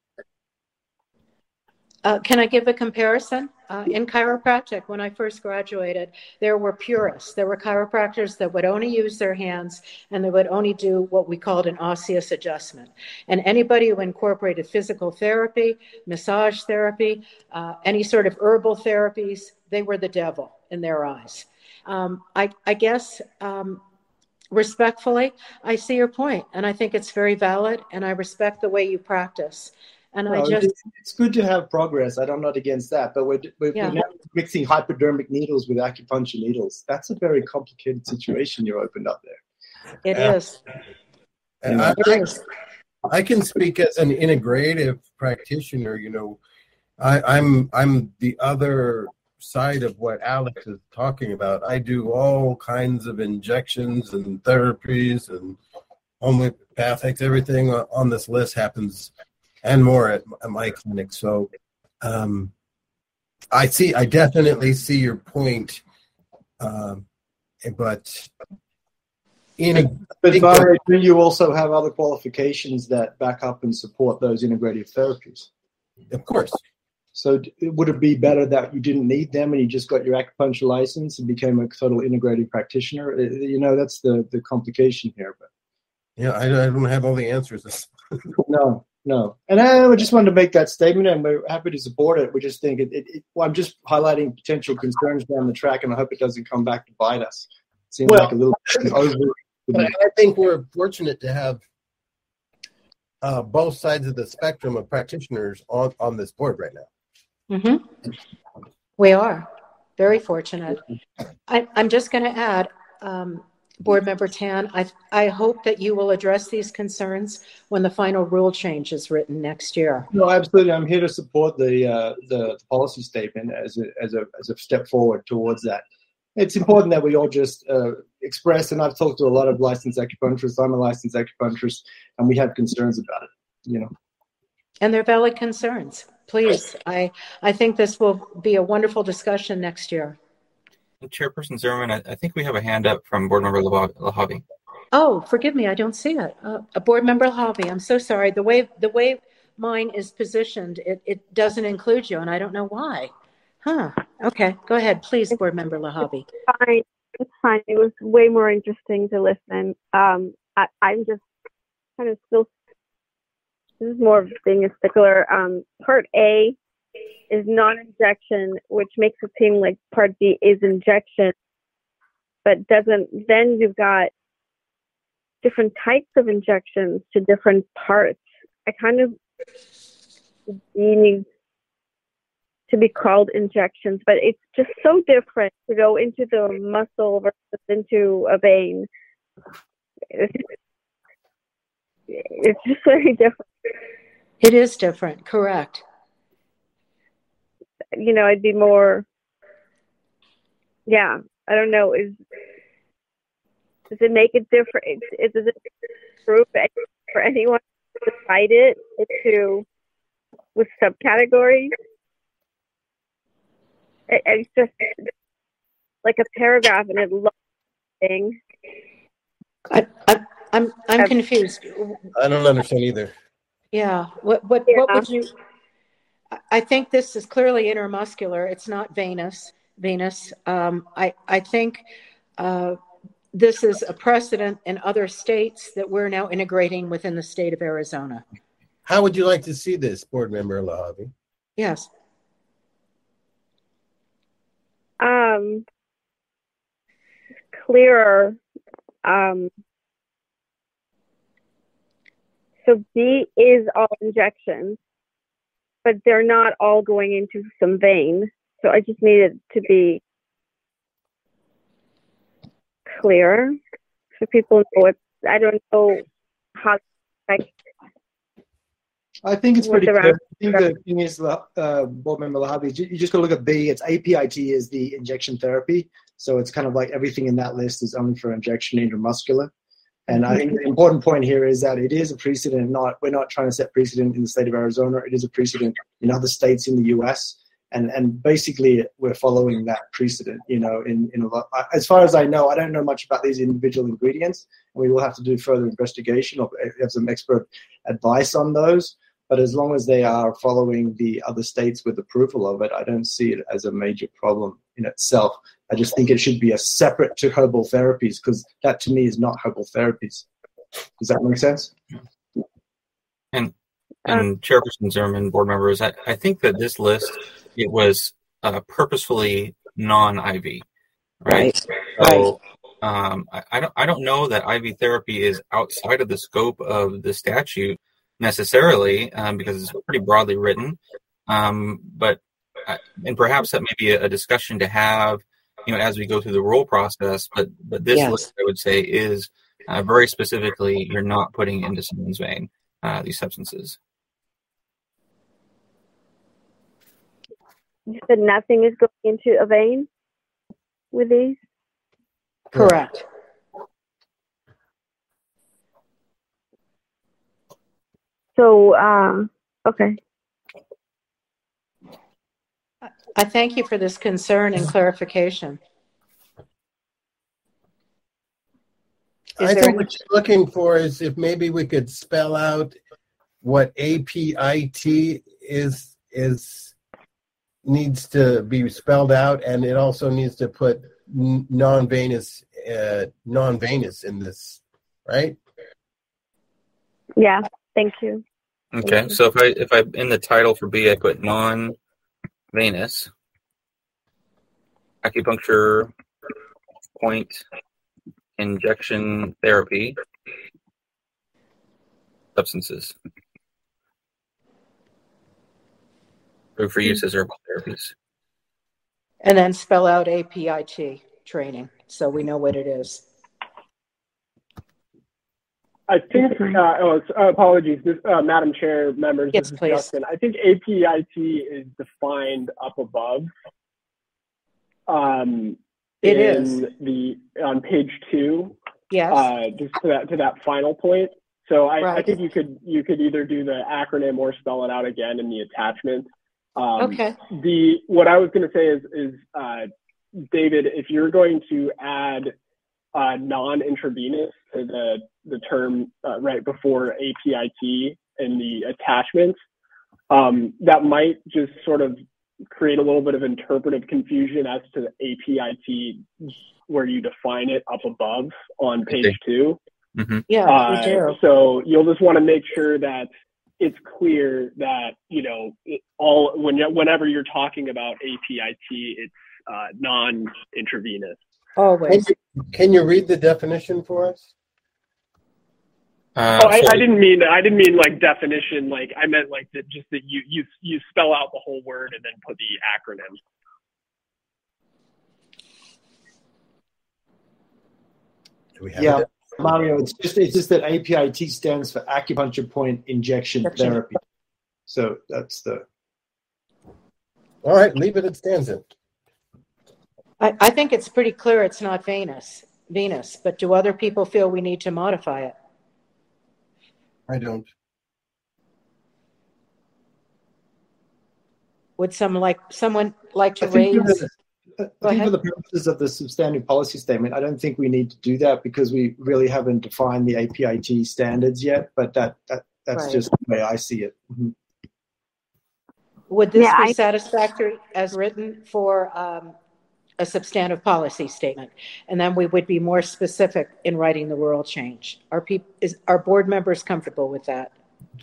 Can I give a comparison? In chiropractic, when I first graduated, there were purists. There were chiropractors that would only use their hands, and they would only do what we called an osseous adjustment. And anybody who incorporated physical therapy, massage therapy, any sort of herbal therapies, they were the devil in their eyes. I guess respectfully, I see your point, and I think it's very valid, and I respect the way you practice. And it's good to have progress. I'm not against that, but we're now mixing hypodermic needles with acupuncture needles. That's a very complicated situation you opened up there. It is. And I can speak as an integrative practitioner. You know, I'm the other side of what Alex is talking about. I do all kinds of injections and therapies and homeopathics. Everything on this list happens and more at my clinic. So I definitely see your point. But you also have other qualifications that back up and support those integrative therapies. Of course. So would it be better that you didn't need them and you just got your acupuncture license and became a total integrative practitioner? You know, that's the complication here. But yeah, I don't have all the answers. No. And I just wanted to make that statement, and we're happy to support it. We just think I'm just highlighting potential concerns down the track, and I hope it doesn't come back to bite us. It seems like a little bit over. I think we're fortunate to have both sides of the spectrum of practitioners on this board right now. Mm-hmm. We are very fortunate. I'm just going to add, Board Member Tan, I hope that you will address these concerns when the final rule change is written next year. No, absolutely. I'm here to support the policy statement as a step forward towards that. It's important that we all just express, and I've talked to a lot of licensed acupuncturists. I'm a licensed acupuncturist, and we have concerns about it, you know. And they're valid concerns. Please, I think this will be a wonderful discussion next year. Chairperson Zimmerman, I think we have a hand up from Board Member Lahavi. Oh, forgive me, I don't see it. A Board Member Lahavi, I'm so sorry. The way mine is positioned, it doesn't include you, and I don't know why. Huh. Okay, go ahead, please, Board Member Lahavi. Fine. It's fine. It was way more interesting to listen. I'm just kind of still. This is more of being a stickler. Part A is non-injection, which makes it seem like Part B is injection, but doesn't. Then you've got different types of injections to different parts. I kind of need to be called injections, but it's just so different to go into the muscle versus into a vein. It's just very different. It is different, correct. You know, I'd be more, I don't know, does it make it different? Does it prove for anyone to divide it into with subcategories? It's just like a paragraph and it looks thing. I'm confused. I don't understand either. Yeah. What would you? I think this is clearly intermuscular. It's not venous. I think this is a precedent in other states that we're now integrating within the state of Arizona. How would you like to see this, Board Member Lahavi? Yes. Clearer. So B is all injections, but they're not all going into some vein. So I just needed to be clear so people know I don't know how to I think it's pretty clear. I think the thing is, Board Member Lahavi, you just got to look at B. It's APIT is the injection therapy. So it's kind of like everything in that list is only for injection intramuscular. And I think the important point here is that it is a precedent. We're not trying to set precedent in the state of Arizona. It is a precedent in other states in the U.S. And basically we're following that precedent. You know, in a lot. As far as I know, I don't know much about these individual ingredients, and we will have to do further investigation or have some expert advice on those. But as long as they are following the other states with approval of it, I don't see it as a major problem in itself. I just think it should be a separate to herbal therapies, because that to me is not herbal therapies. Does that make sense? And Chairperson Zimmerman, board members, I think that this list, it was purposefully non-IV, right? So I don't know that IV therapy is outside of the scope of the statute necessarily, because it's pretty broadly written. But and perhaps that may be a discussion to have, you know, as we go through the rule process. But this list, I would say, is very specifically, you're not putting into someone's vein these substances. You said nothing is going into a vein with these? Correct. So, okay. I thank you for this concern and clarification. I think what you're looking for is if maybe we could spell out what APIT is needs to be spelled out, and it also needs to put non-venous in this, right? Yeah, thank you. Okay, so if I in the title for B I put non-venous acupuncture point injection therapy substances for use as herbal therapies. And then spell out APIT training so we know what it is. I think, apologies, Madam Chair, members, yes, this is please. Justin. I think APIT is defined up above. It is on page 2. Yes. Just to that final point. So I think you could either do the acronym or spell it out again in the attachment. Okay. What I was going to say is David, if you're going to add non-intravenous to the term right before APIT in the attachments, that might just sort of create a little bit of interpretive confusion as to the APIT where you define it up above on page 2. Mm-hmm. Yeah, we do. So you'll just want to make sure that it's clear that, whenever you're talking about APIT, it's non-intravenous. Always. Can you read the definition for us? I didn't mean like definition. Like I meant like that you spell out the whole word and then put the acronym. Do we have it? Mario, it's just that APIT stands for acupuncture point injection therapy. So that's the. All right, leave it. It stands in. I think it's pretty clear it's not Venus, but do other people feel we need to modify it? I don't. Would someone like to I think raise? for the purposes of the substantive policy statement, I don't think we need to do that because we really haven't defined the APIT standards yet. But that's Right. just the way I see it. Mm-hmm. Would this be satisfactory as written for a substantive policy statement? And then we would be more specific in writing the rule change. Are board members comfortable with that?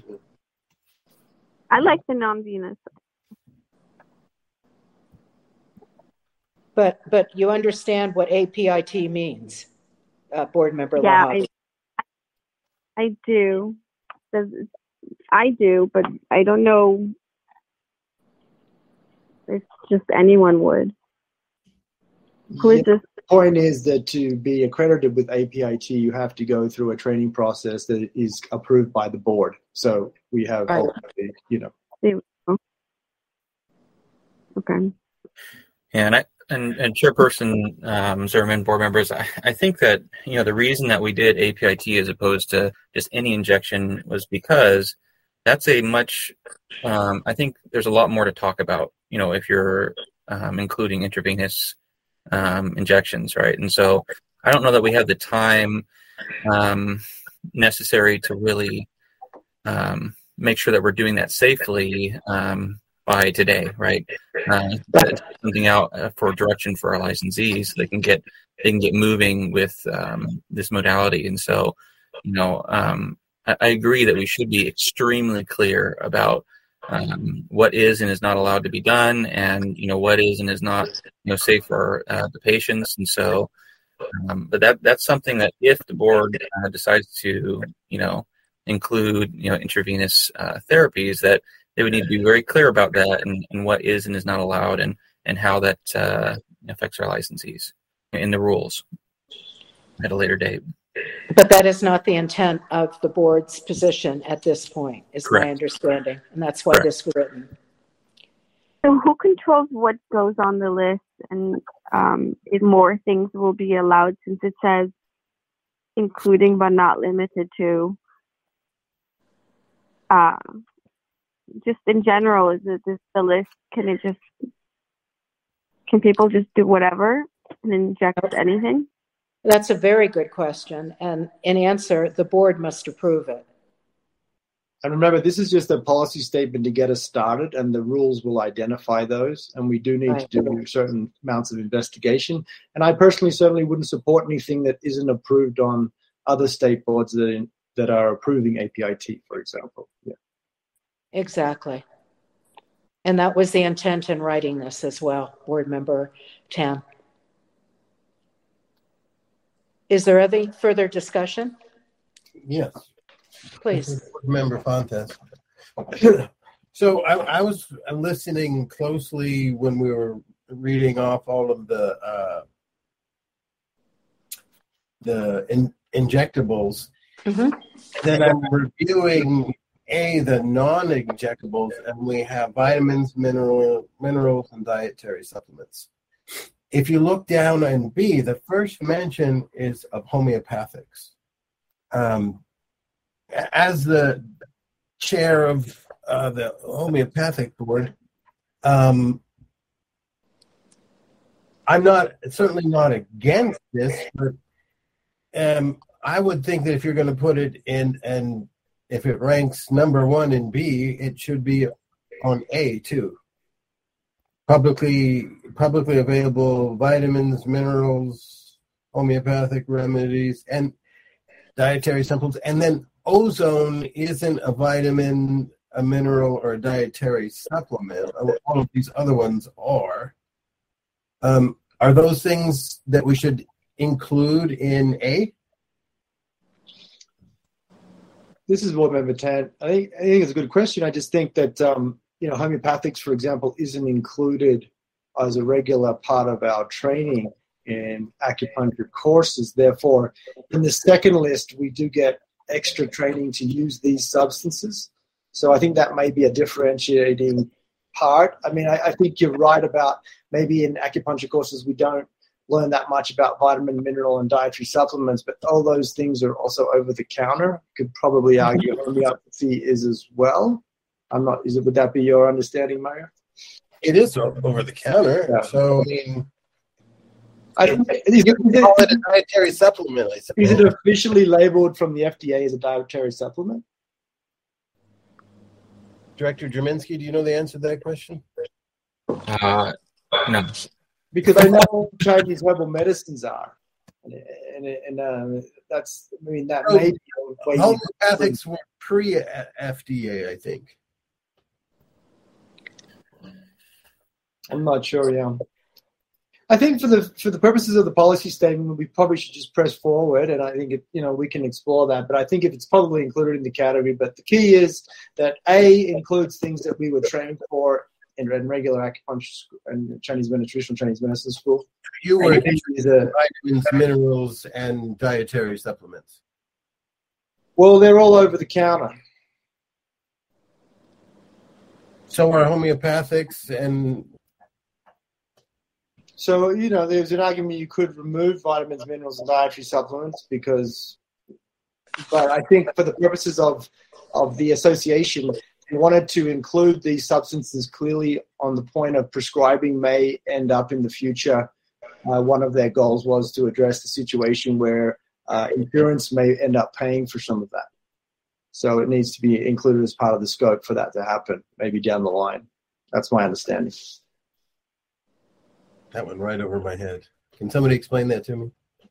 I like the non-Venus. But you understand what APIT means, board member Lahab. I do. I do, but I don't know if just anyone would. Who is this? The point is that to be accredited with APIT, you have to go through a training process that is approved by the board. So we have, Okay. Yeah, and Chairperson Zimmerman, board members, I think that the reason that we did APIT as opposed to just any injection was because that's a much. I think there's a lot more to talk about. If you're including intravenous injections, right? And so I don't know that we have the time necessary to really make sure that we're doing that safely by today, right? Something out for direction for our licensees so they can get moving with this modality. And so, I agree that we should be extremely clear about what is and is not allowed to be done, and what is and is not safe for the patients. And so, but that's something that if the board decides to include intravenous therapies, that they would need to be very clear about that and what is and is not allowed and how that affects our licensees in the rules at a later date. But that is not the intent of the board's position at this point, is Correct. my understanding, and that's why Correct. this was written. So who controls what goes on the list, and if more things will be allowed, since it says including but not limited to? Just in general, is it just the list? Can people just do whatever and inject anything? That's a very good question, and in answer, the board must approve it. And remember, this is just a policy statement to get us started, and the rules will identify those. And we do need to do certain amounts of investigation. And I personally certainly wouldn't support anything that isn't approved on other state boards that are approving APIT, for example. Yeah. Exactly. And that was the intent in writing this as well, Board Member Tan. Is there any further discussion? Yes. Please. Member Fontes. So I was listening closely when we were reading off all of the injectables. Mm-hmm. Then I'm reviewing the non-injectables, and we have vitamins, minerals, and dietary supplements. If you look down in B, the first mention is of homeopathics. As the chair of the homeopathic board, I'm certainly not against this, but I would think that if you're going to put it in, and if it ranks number 1 in B, it should be on A too. Publicly available vitamins, minerals, homeopathic remedies, and dietary supplements. And then ozone isn't a vitamin, a mineral, or a dietary supplement. All of these other ones are. Are those things that we should include in A? This is Board Member Tan. I think it's a good question. I just think that homeopathics, for example, isn't included as a regular part of our training in acupuncture courses. Therefore, in the second list, we do get extra training to use these substances. So I think that may be a differentiating part. I mean, I think you're right about maybe in acupuncture courses we don't learn that much about vitamin, mineral, and dietary supplements, but all those things are also over the counter. Could probably argue homeopathy is as well. Would that be your understanding, Mario? It is over the counter. Yeah. So, I think you can call it a dietary supplement, I suppose. Is it officially labeled from the FDA as a dietary supplement? Director Jerminski, do you know the answer to that question? No. Because I know what Chinese herbal medicines are. And that's, I mean, that may be a way. Homeopathics were pre-FDA, I think. I'm not sure, yeah. I think for the purposes of the policy statement, we probably should just press forward, and I think we can explore that. But I think if it's probably included in the category, but the key is that A includes things that we were trained for in regular acupuncture and traditional Chinese medicine school. You were vitamins, minerals, and dietary supplements. Well, they're all over the counter. So are homeopathics and. So, there's an argument you could remove vitamins, minerals, and dietary supplements but I think for the purposes of the association, they wanted to include these substances clearly on the point of prescribing may end up in the future. One of their goals was to address the situation where insurance may end up paying for some of that. So it needs to be included as part of the scope for that to happen, maybe down the line. That's my understanding. That went right over my head. Can somebody explain that to me?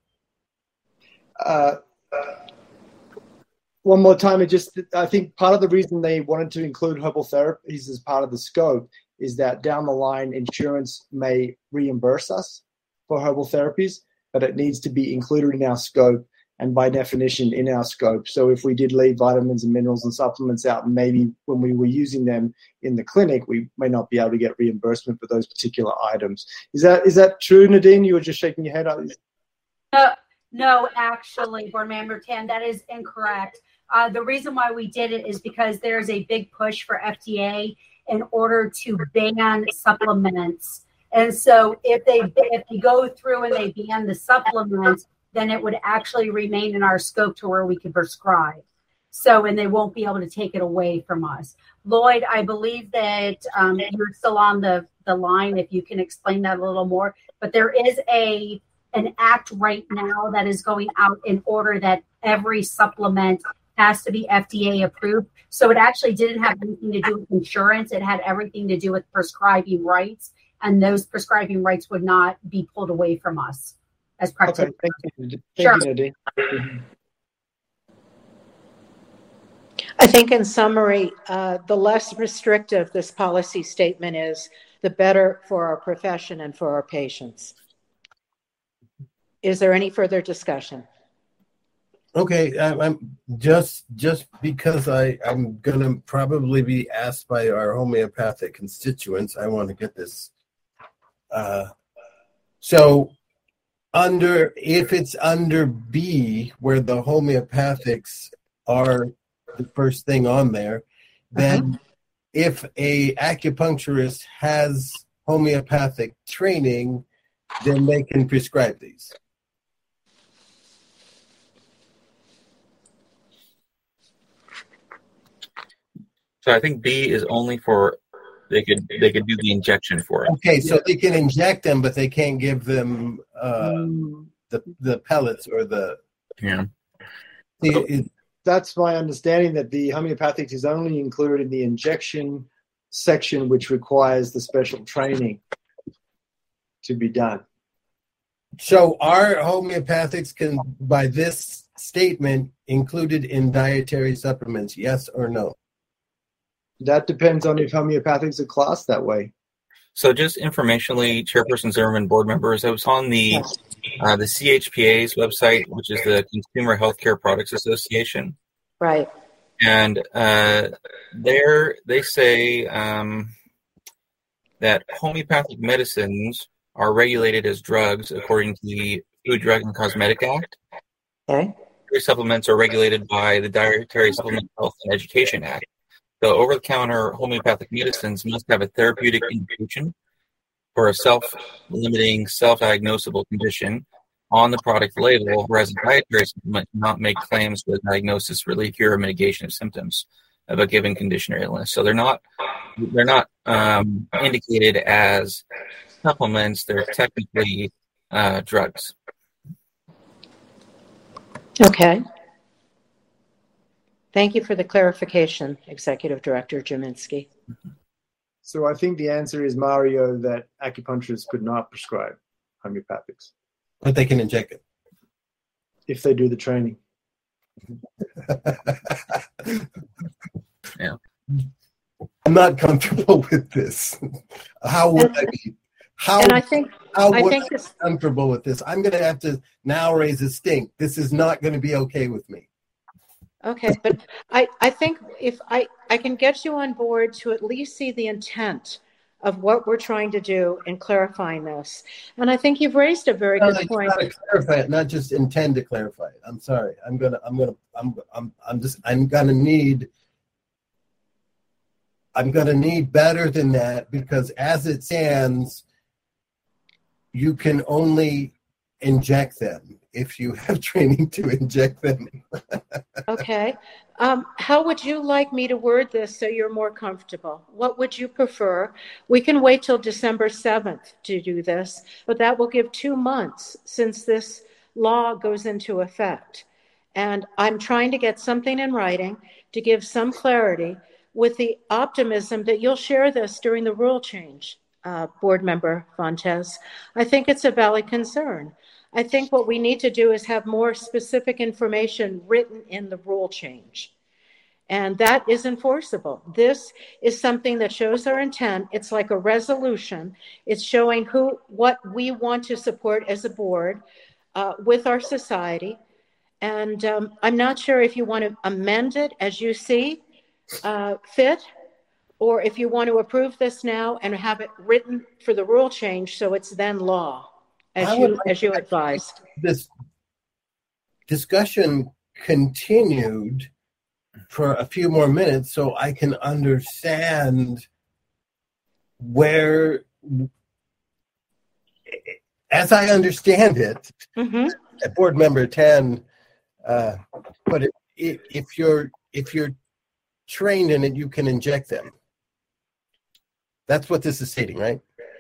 One more time, I think part of the reason they wanted to include herbal therapies as part of the scope is that down the line, insurance may reimburse us for herbal therapies, but it needs to be included in our scope and by definition in our scope. So if we did leave vitamins and minerals and supplements out, maybe when we were using them in the clinic, we may not be able to get reimbursement for those particular items. Is that true, Nadine? You were just shaking your head. No, actually, Board Member Tan, that is incorrect. The reason why we did it is because there's a big push for FDA in order to ban supplements. And so if they go through and they ban the supplements, then it would actually remain in our scope to where we could prescribe. And they won't be able to take it away from us. Lloyd, I believe that you're still on the line, if you can explain that a little more. But there is an act right now that is going out in order that every supplement has to be FDA approved. So it actually didn't have anything to do with insurance. It had everything to do with prescribing rights. And those prescribing rights would not be pulled away from us as practitioners. Okay, thank you. Sure. Thank you, Nadine. I think in summary, the less restrictive this policy statement is, the better for our profession and for our patients. Is there any further discussion? Okay, I'm just because I'm going to probably be asked by our homeopathic constituents, I want to get this. So if it's under B, where the homeopathics are the first thing on there, then if a acupuncturist has homeopathic training, then they can prescribe these. So I think B is only for they could do the injection for it. Okay, so they can inject them, but they can't give them the pellets or the. Yeah. That's my understanding, that the homeopathics is only included in the injection section, which requires the special training to be done. So are homeopathics by this statement included in dietary supplements? Yes or no? That depends on if homeopathics are classed that way. So just informationally, Chairperson Zimmerman, board members, I was on the CHPA's website, which is the Consumer Healthcare Products Association. Right. And there they say that homeopathic medicines are regulated as drugs according to the Food, Drug, and Cosmetic Act. Okay. Dietary supplements are regulated by the Dietary Supplement Health and Education Act. So over-the-counter homeopathic medicines must have a therapeutic indication for a self-limiting, self-diagnosable condition on the product label, whereas a dietary supplement cannot make claims for the diagnosis, relief, cure, or mitigation of symptoms of a given condition or illness. So they're not indicated as supplements. They're technically drugs. Okay. Thank you for the clarification, Executive Director Jaminski. So I think the answer is, Mario, that acupuncturists could not prescribe homeopathics. But they can inject it. If they do the training. Yeah. I'm not comfortable with this. How would I be? How would I be comfortable with this? I'm going to have to now raise a stink. This is not going to be okay with me. Okay, but I think if I can get you on board to at least see the intent of what we're trying to do in clarifying this, and I think you've raised a very good point. To clarify it, not just intend to clarify it. I'm sorry. I'm gonna need better than that, because as it stands, you can only inject them if you have training to inject them. Okay. How would you like me to word this so you're more comfortable? What would you prefer? We can wait till December 7th to do this, but that will give 2 months since this law goes into effect. And I'm trying to get something in writing to give some clarity, with the optimism that you'll share this during the rule change, Board Member Fontes. I think it's a valid concern. I think what we need to do is have more specific information written in the rule change. And that is enforceable. This is something that shows our intent. It's like a resolution. It's showing what we want to support as a board with our society. And I'm not sure if you want to amend it as you see fit, or if you want to approve this now and have it written for the rule change so it's then law, as you advised. This discussion continued for a few more minutes so I can understand where, as I understand it, Board Member 10 put it, if you're trained in it, you can inject them. That's what this is stating, right?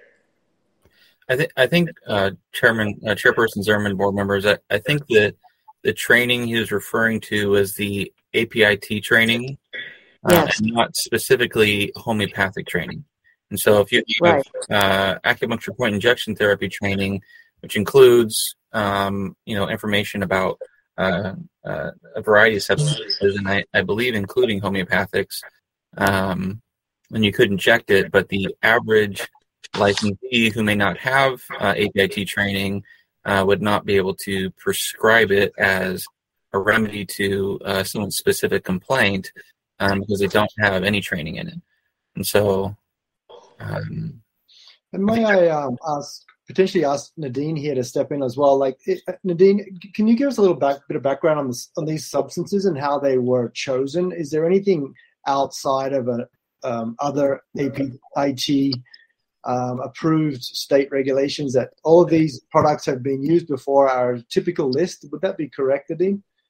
I think Chairperson Zimmerman, board members, I think that the training he was referring to was the APIT training, and not specifically homeopathic training. And so if you have acupuncture point injection therapy training, which includes information about a variety of substances, and I believe including homeopathics, then you could inject it, but the average licensee who may not have APIT training would not be able to prescribe it as a remedy to someone's specific complaint because they don't have any training in it. And so... and may I potentially ask Nadine here to step in as well? Nadine, can you give us a little bit of background on these substances and how they were chosen? Is there anything outside of other APIT approved state regulations that all of these products have been used before our typical list? Would that be correct, Nadine?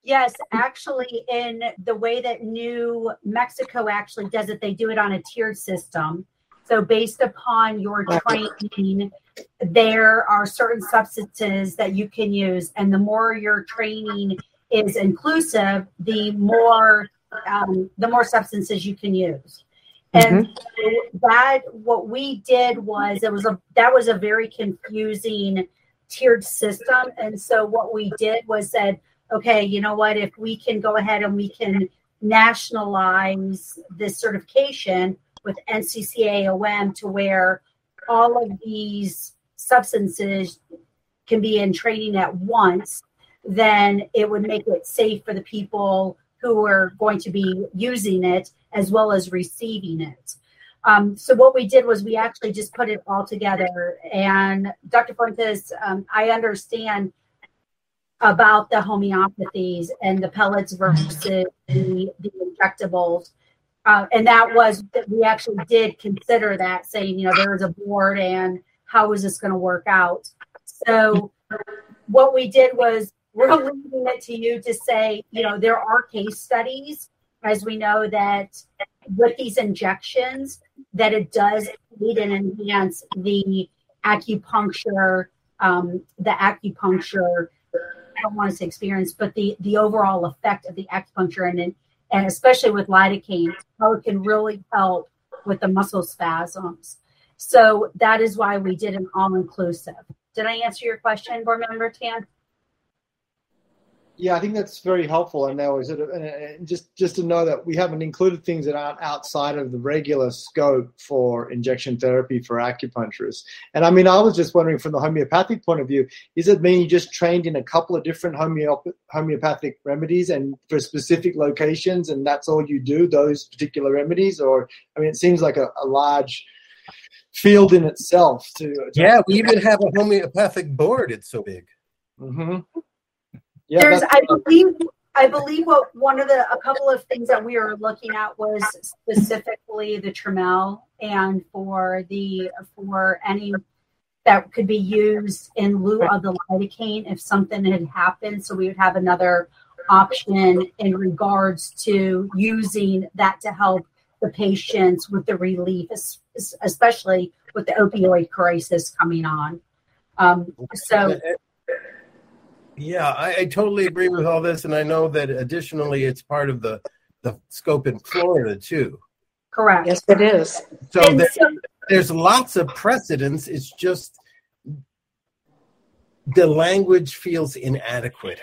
Yes, actually, in the way that New Mexico actually does it, they do it on a tiered system. So based upon your training, there are certain substances that you can use, and the more your training is inclusive, the more substances you can use. And that what we did was that was a very confusing tiered system. And so what we did was said, okay, you know what, if we can go ahead and we can nationalize this certification with NCCAOM to where all of these substances can be in training at once, then it would make it safe for the people who are going to be using it as well as receiving it. So what we did was we actually just put it all together. And Dr. Fuentes, I understand about the homeopathies and the pellets versus the injectables. And that we actually did consider that, saying, you know, there is a board and how is this going to work out? So what we did was we're leaving it to you to say, you know, there are case studies, as we know, that with these injections, that it does aid and enhance the acupuncture, I don't want to say experience, but the overall effect of the acupuncture, and especially with lidocaine, how it can really help with the muscle spasms. So that is why we did an all-inclusive. Did I answer your question, Board Member Tan? Yeah, I think that's very helpful. And now just to know that we haven't included things that aren't outside of the regular scope for injection therapy for acupuncturists. And I mean, I was just wondering from the homeopathic point of view, does it mean you just trained in a couple of different homeopathic remedies and for specific locations, and that's all you do, those particular remedies? Or, I mean, it seems like a large field in itself. Yeah, we even have a homeopathic board. It's so big. Mm-hmm. Yeah, I believe what a couple of things that we were looking at was specifically the Trammell, and for any that could be used in lieu of the lidocaine if something had happened. So we would have another option in regards to using that to help the patients with the relief, especially with the opioid crisis coming on. Yeah, I totally agree with all this, and I know that additionally it's part of the scope in Florida too. Correct. Yes, it is. So there's lots of precedents. It's just the language feels inadequate.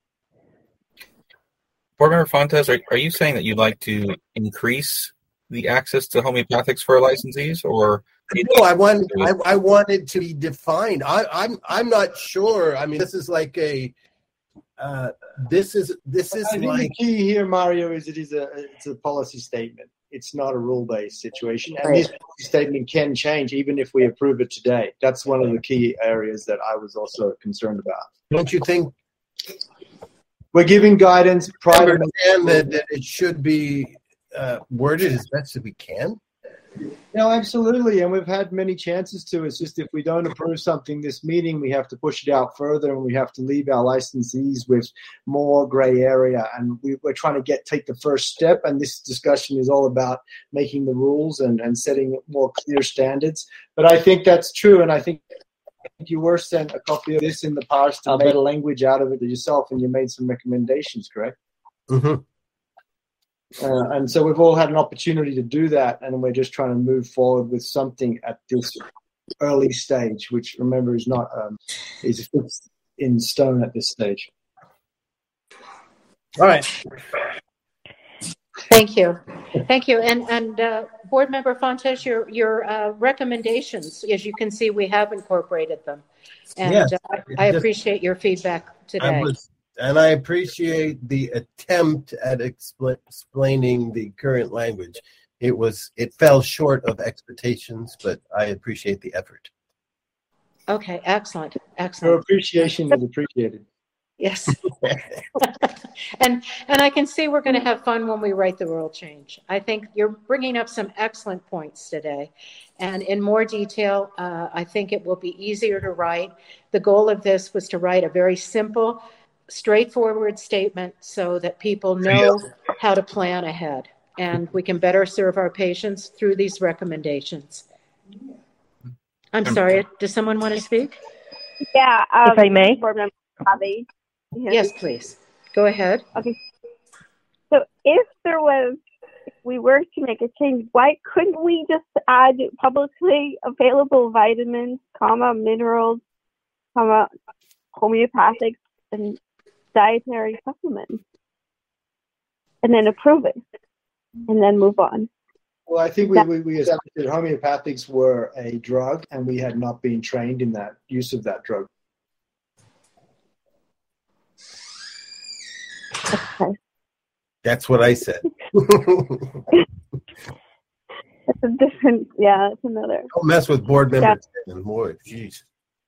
Board Member Fontes, are you saying that you'd like to increase the access to homeopathics for licensees, or? No, I want it to be defined. I'm not sure. I mean, this is like this is I think like the key here, Mario, is it's a policy statement. It's not a rule-based situation, and this policy statement can change even if we approve it today. That's one of the key areas that I was also concerned about. Don't you think? We're giving guidance prior to that it should be worded as best as we can. No, absolutely. And we've had many chances to. It's just if we don't approve something this meeting, we have to push it out further, and we have to leave our licensees with more gray area. And we're trying to take the first step. And this discussion is all about making the rules and setting more clear standards. But I think that's true. And I think you were sent a copy of this in the past to make a language out of it yourself, and you made some recommendations, correct? Mm-hmm. And so we've all had an opportunity to do that, and we're just trying to move forward with something at this early stage, which, remember, is not is fixed in stone at this stage. All right. Thank you. And Board Member Fontes, your recommendations, as you can see, we have incorporated them, and yes, I appreciate your feedback today. And I appreciate the attempt at explaining the current language. It fell short of expectations, but I appreciate the effort. Okay, excellent. Your appreciation is appreciated. Yes. and I can see we're going to have fun when we write the rule change. I think you're bringing up some excellent points today. And in more detail, I think it will be easier to write. The goal of this was to write a very simple, straightforward statement so that people know how to plan ahead, and we can better serve our patients through these recommendations. I'm sorry, does someone want to speak? Yeah. If I may? Board Member Javi. Yes, please. Go ahead. Okay. So if we were to make a change, why couldn't we just add publicly available vitamins, minerals, homeopathic and dietary supplements, and then approve it, and then move on? Well, I think we established that homeopathics were a drug, and we had not been trained in that use of that drug. Okay. That's what I said. That's a different, that's another. Don't mess with board members anymore. Jeez.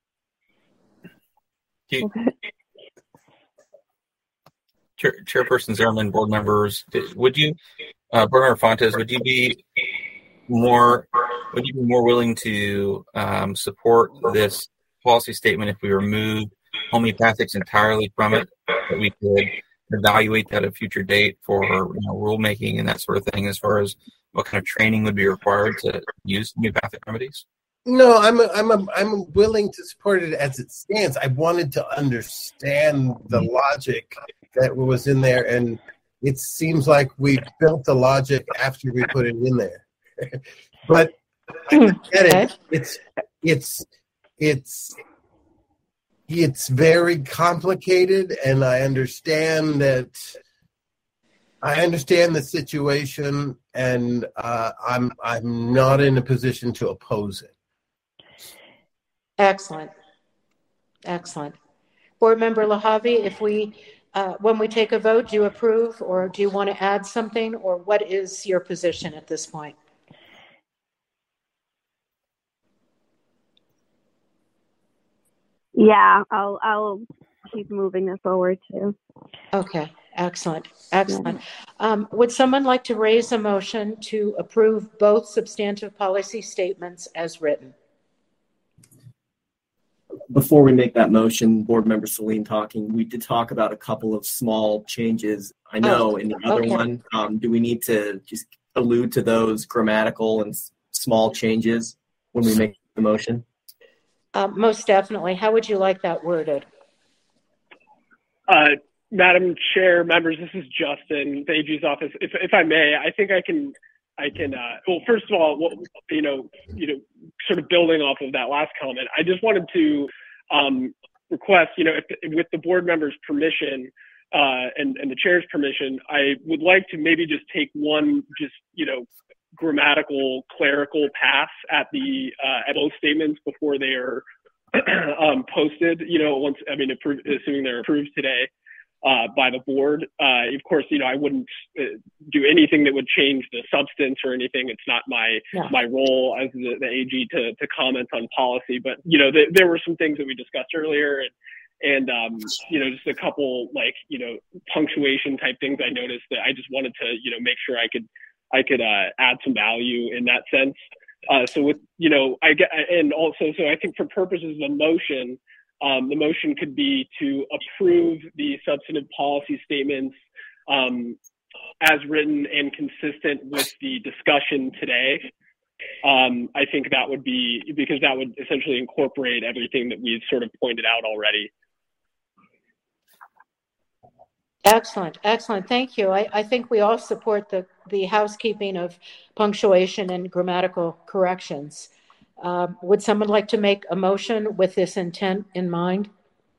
Chairperson Zimmerman, board members, would you, Board Member Fontes, would you be more willing to support this policy statement if we removed homeopathics entirely from it, that we could evaluate that at a future date for rulemaking and that sort of thing, as far as what kind of training would be required to use homeopathic remedies? No, I'm willing to support it as it stands. I wanted to understand the logic that was in there, and it seems like we built the logic after we put it in there. But I get it. It's very complicated, and I understand that. I understand the situation, and I'm not in a position to oppose it. Excellent. Board Member Lahavi, if when we take a vote, do you approve, or do you want to add something, or what is your position at this point? Yeah, I'll keep moving this forward too. Okay, excellent. Would someone like to raise a motion to approve both substantive policy statements as written? Before we make that motion, Board Member Celine talking, we did talk about a couple of small changes. I know in the other one, do we need to just allude to those grammatical and small changes when we make the motion? Most definitely. How would you like that worded? Madam Chair, members, this is Justin, the AG's office. If I may, I think I can. Well, first of all, sort of building off of that last comment, I just wanted to request, with the board members' permission and the chair's permission, I would like to maybe just take one, grammatical, clerical pass at both statements before they are posted. Assuming they're approved today by the board. Of course, I wouldn't do anything that would change the substance or anything. It's not my role as the AG to comment on policy. But there were some things that we discussed earlier, and just a couple punctuation type things I noticed that I just wanted to make sure I could add some value in that sense. So I think for purposes of a motion, the motion could be to approve the substantive policy statements as written and consistent with the discussion today. I think that would be, because that would essentially incorporate everything that we've sort of pointed out already. Excellent. Thank you. I think we all support the housekeeping of punctuation and grammatical corrections. Would someone like to make a motion with this intent in mind?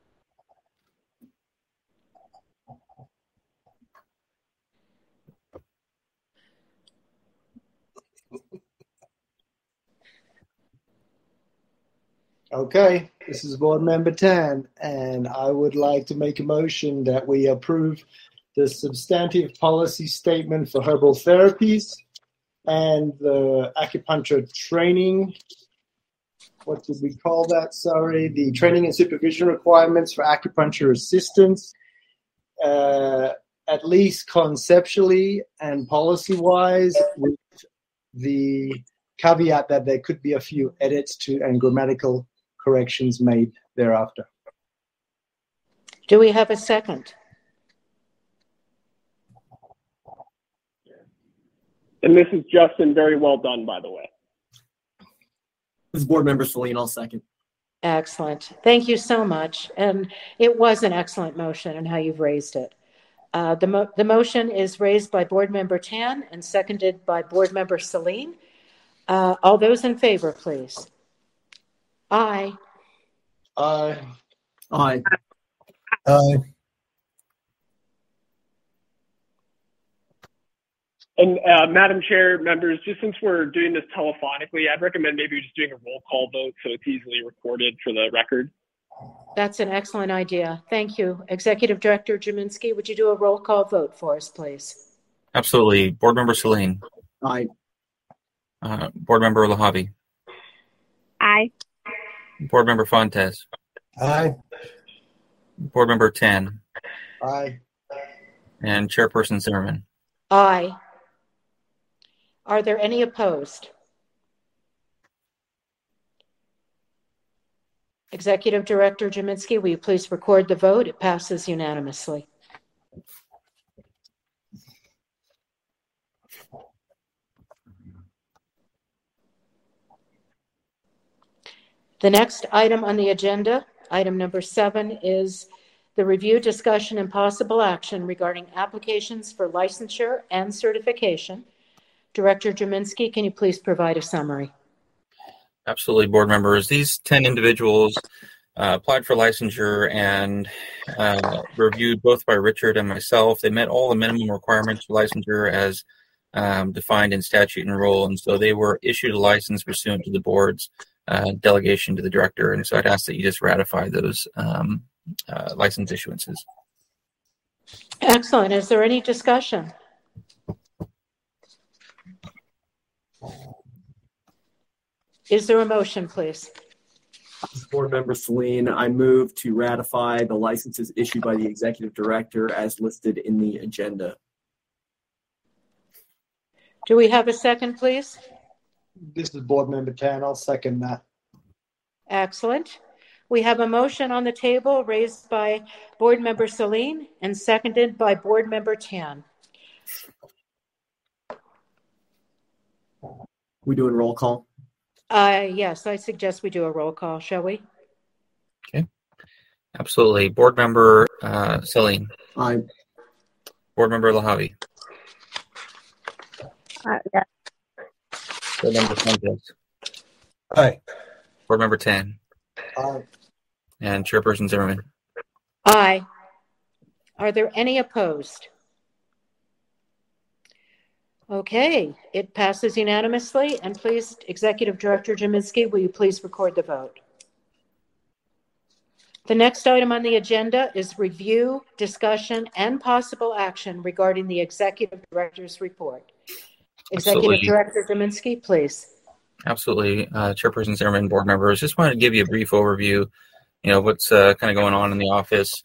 Okay, this is Board Member Tan, and I would like to make a motion that we approve the substantive policy statement for herbal therapies and the acupuncture training. What did we call that? Sorry, the training and supervision requirements for acupuncture assistants, at least conceptually and policy-wise, with the caveat that there could be a few edits to and grammatical corrections made thereafter. Do we have a second? And this is Justin. Very well done, by the way. This is Board Member Saline. I'll second. Excellent. Thank you so much. And it was an excellent motion and how you've raised it. The motion is raised by Board Member Tan and seconded by Board Member Saline. All those in favor, please. Aye. Aye. Aye. Aye. And Madam Chair, members, just since we're doing this telephonically, I'd recommend maybe just doing a roll call vote so it's easily recorded for the record. That's an excellent idea. Thank you. Executive Director Jaminski, would you do a roll call vote for us, please? Absolutely. Board Member Saline. Aye. Board Member Lahavi. Aye. Board Member Fontes. Aye. Board Member Tan. Aye. And Chairperson Zimmerman. Aye. Are there any opposed? Executive Director Jaminski, will you please record the vote? It passes unanimously. The next item on the agenda, item number 7, is the review, discussion, and possible action regarding applications for licensure and certification. Director Jaminski, can you please provide a summary? Absolutely, board members. These 10 individuals applied for licensure and reviewed both by Richard and myself. They met all the minimum requirements for licensure as defined in statute and rule, and so they were issued a license pursuant to the board's delegation to the director. And so I'd ask that you just ratify those license issuances. Excellent. Is there any discussion? Is there a motion, please? Board Member Saline, I move to ratify the licenses issued by the Executive Director as listed in the agenda. Do we have a second, please? This is Board Member Tan. I'll second that. Excellent. We have a motion on the table raised by Board Member Saline and seconded by Board Member Tan. We doing roll call? Yes, I suggest we do a roll call, shall we? Okay. Absolutely. Board Member Saline. Aye. Board Member Lahavi. Yeah. Board Member Fontes. Aye. Board Member Tan. Aye. And Chairperson Zimmerman. Aye. Are there any opposed? Okay, it passes unanimously. And please, Executive Director Jaminski, will you please record the vote? The next item on the agenda is review, discussion, and possible action regarding the Executive Director's report. Absolutely. Executive Director Jaminski, please. Absolutely. Chairperson Zimmerman, board members, just wanted to give you a brief overview, what's kind of going on in the office.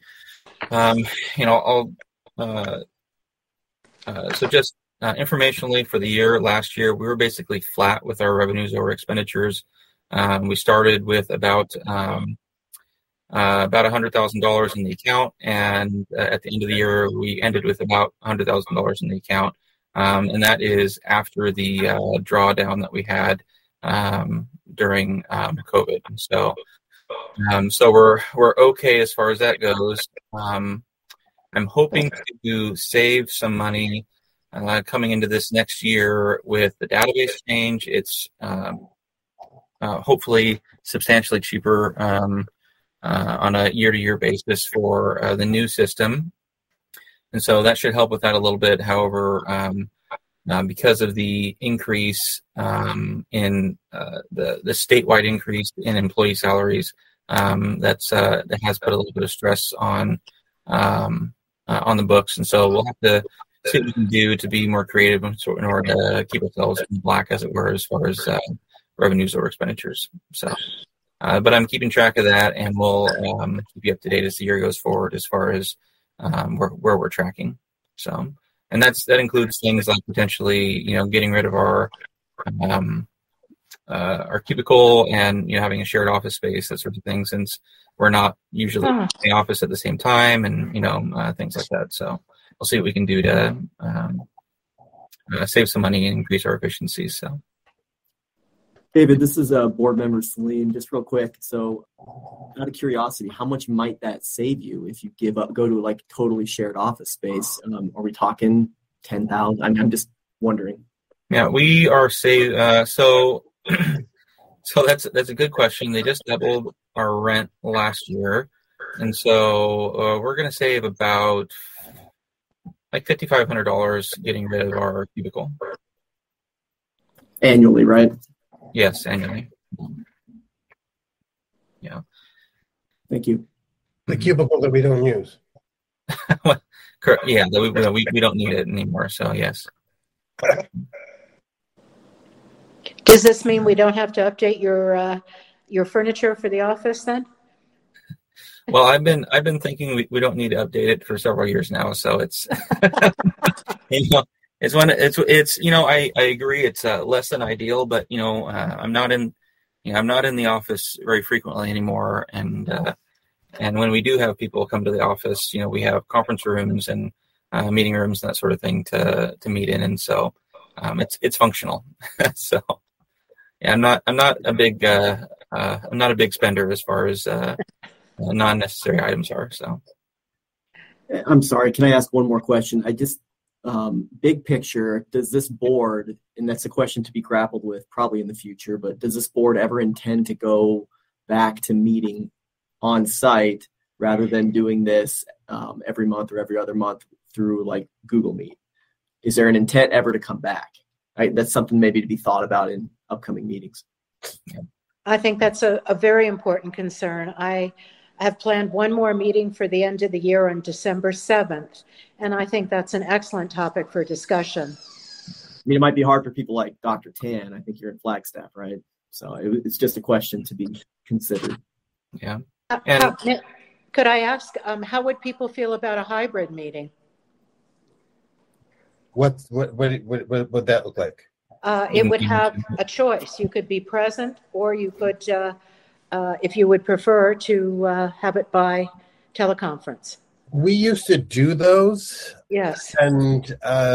So just informationally for the year, last year, we were basically flat with our revenues over expenditures. We started with about $100,000 in the account, and at the end of the year, we ended with about $100,000 in the account, and that is after the drawdown that we had during COVID. So we're okay as far as that goes. I'm hoping to save some money coming into this next year with the database change. It's hopefully substantially cheaper on a year-to-year basis for the new system. And so that should help with that a little bit. However, because of the increase in the statewide increase in employee salaries, that has put a little bit of stress on the books. And so we'll have to see what we can do to be more creative in order to keep ourselves in the black, as it were, as far as revenues or expenditures. So, but I'm keeping track of that, and we'll keep you up to date as the year goes forward as far as where we're tracking. So, and that includes things like potentially, getting rid of our cubicle and having a shared office space, that sort of thing. Since we're not usually in the office at the same time, and things like that. So we'll see what we can do to save some money and increase our efficiencies. So, David, this is board member Salim. Just real quick. So, out of curiosity, how much might that save you if you go to like totally shared office space? Are we talking 10,000? I'm just wondering. Yeah, we are saved. So that's a good question. They just doubled our rent last year, and so we're going to save about like $5,500 getting rid of our cubicle annually, right? Yes, annually. Yeah. Thank you. The cubicle that we don't use. Yeah, we don't need it anymore. So yes. Does this mean we don't have to update your furniture for the office then? Well, I've been thinking we don't need to update it for several years now. So it's I agree it's less than ideal, but I'm not in the office very frequently anymore, and when we do have people come to the office, we have conference rooms and meeting rooms and that sort of thing to meet in, and so it's functional. So yeah, I'm not a big spender as far as non-necessary items are. So I'm sorry, can I ask one more question? I just big picture, does this board, and that's a question to be grappled with probably in the future, but does this board ever intend to go back to meeting on site rather than doing this every month or every other month through like Google Meet? Is there an intent ever to come back? Right, that's something maybe to be thought about in upcoming meetings. Yeah. I think that's a very important concern. I have planned one more meeting for the end of the year on December 7th, and I think that's an excellent topic for discussion. I mean, it might be hard for people like Dr. Tan. I think you're in Flagstaff, right? So it's just a question to be considered. Yeah. Could I ask, how would people feel about a hybrid meeting? What would that look like? It would have a choice. You could be present, or you could, if you would prefer, to have it by teleconference. We used to do those. Yes. And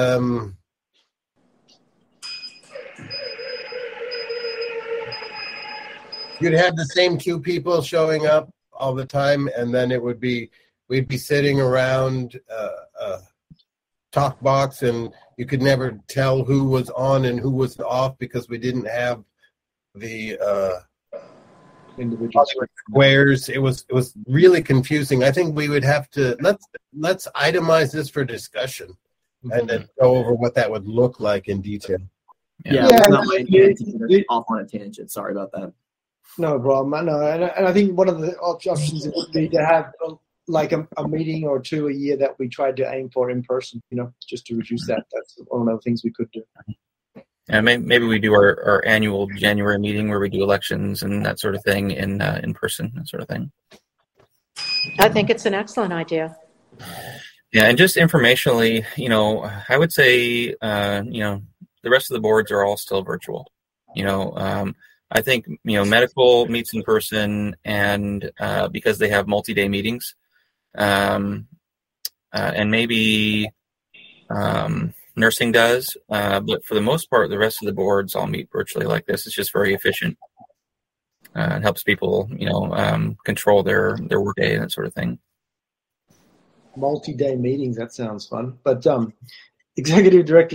you'd have the same two people showing up all the time, and then we'd be sitting around a talk box, and you could never tell who was on and who was off because we didn't have the individual squares. It was really confusing. I think we would have to let's itemize this for discussion and then go over what that would look like in detail. Yeah, it's not my intent to get off on a tangent. Sorry about that. No problem. No, and I think one of the options would be to have like a meeting or two a year that we tried to aim for in person, just to reduce that. That's one of the things we could do. And maybe we do our annual January meeting where we do elections and that sort of thing in person, that sort of thing. I think it's an excellent idea. Yeah, and just informationally, I would say, the rest of the boards are all still virtual. I think, medical meets in person, and because they have multi-day meetings, and maybe nursing does, but for the most part, the rest of the boards all meet virtually like this. It's just very efficient. It helps people, control their workday and that sort of thing. Multi-day meetings, that sounds fun. But Executive Director,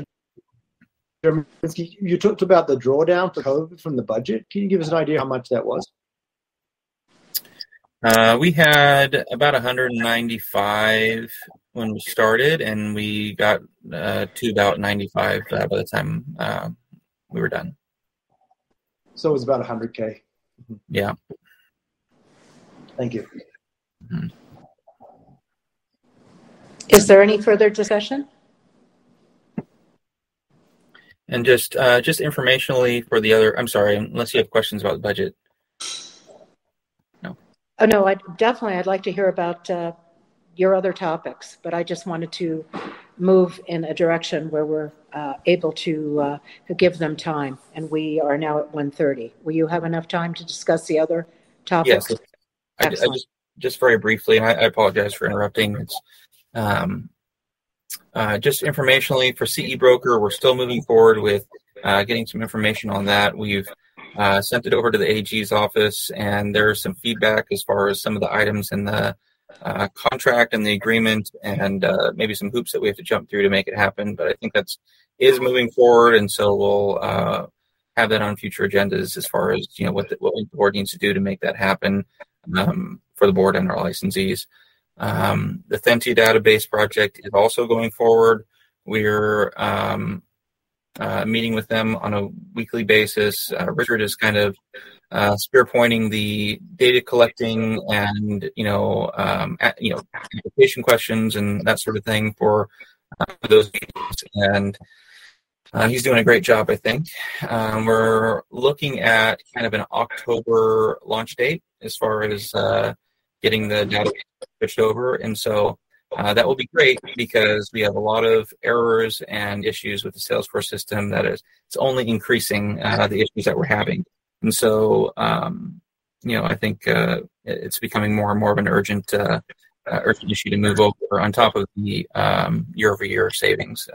you talked about the drawdown for COVID from the budget. Can you give us an idea how much that was? We had about 195 when we started, and we got to about 95 by the time we were done. So it was about 100K. Yeah. Thank you. Mm-hmm. Is there any further discussion? And just informationally for the other, I'm sorry, unless you have questions about the budget. No. Oh, no, I'd like to hear about your other topics, but I just wanted to move in a direction where we're able to give them time, and we are now at 1:30. Will you have enough time to discuss the other topics? Yes. just very briefly, and I apologize for interrupting. It's just informationally for CE Broker, we're still moving forward with getting some information on that. We've sent it over to the AG's office, and there's some feedback as far as some of the items in the contract and the agreement, and maybe some hoops that we have to jump through to make it happen. But I think is moving forward, and so we'll have that on future agendas as far as what the board needs to do to make that happen for the board and our licensees. The Thentia database project is also going forward. We're meeting with them on a weekly basis. Richard is kind of spearpointing the data collecting and application questions and that sort of thing for those meetings, and he's doing a great job, I think. We're looking at kind of an October launch date as far as getting the data switched over, and so that will be great because we have a lot of errors and issues with the Salesforce system that it's only increasing the issues that we're having. And so, I think it's becoming more and more of an urgent issue to move over on top of the year-over-year savings.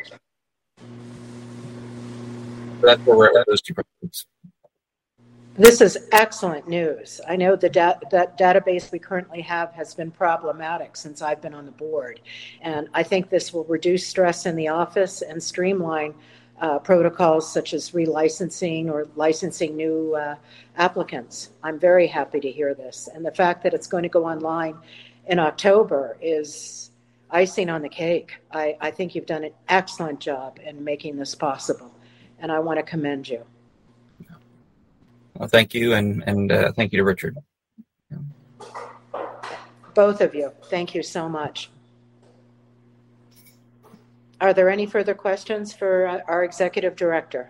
That's where we're at those two projects. This is excellent news. I know that database we currently have has been problematic since I've been on the board, and I think this will reduce stress in the office and streamline protocols such as relicensing or licensing new applicants. I'm very happy to hear this, and the fact that it's going to go online in October is icing on the cake. I think you've done an excellent job in making this possible, and I want to commend you. Well, thank you, and thank you to Richard. Both of you, thank you so much. Are there any further questions for our executive director?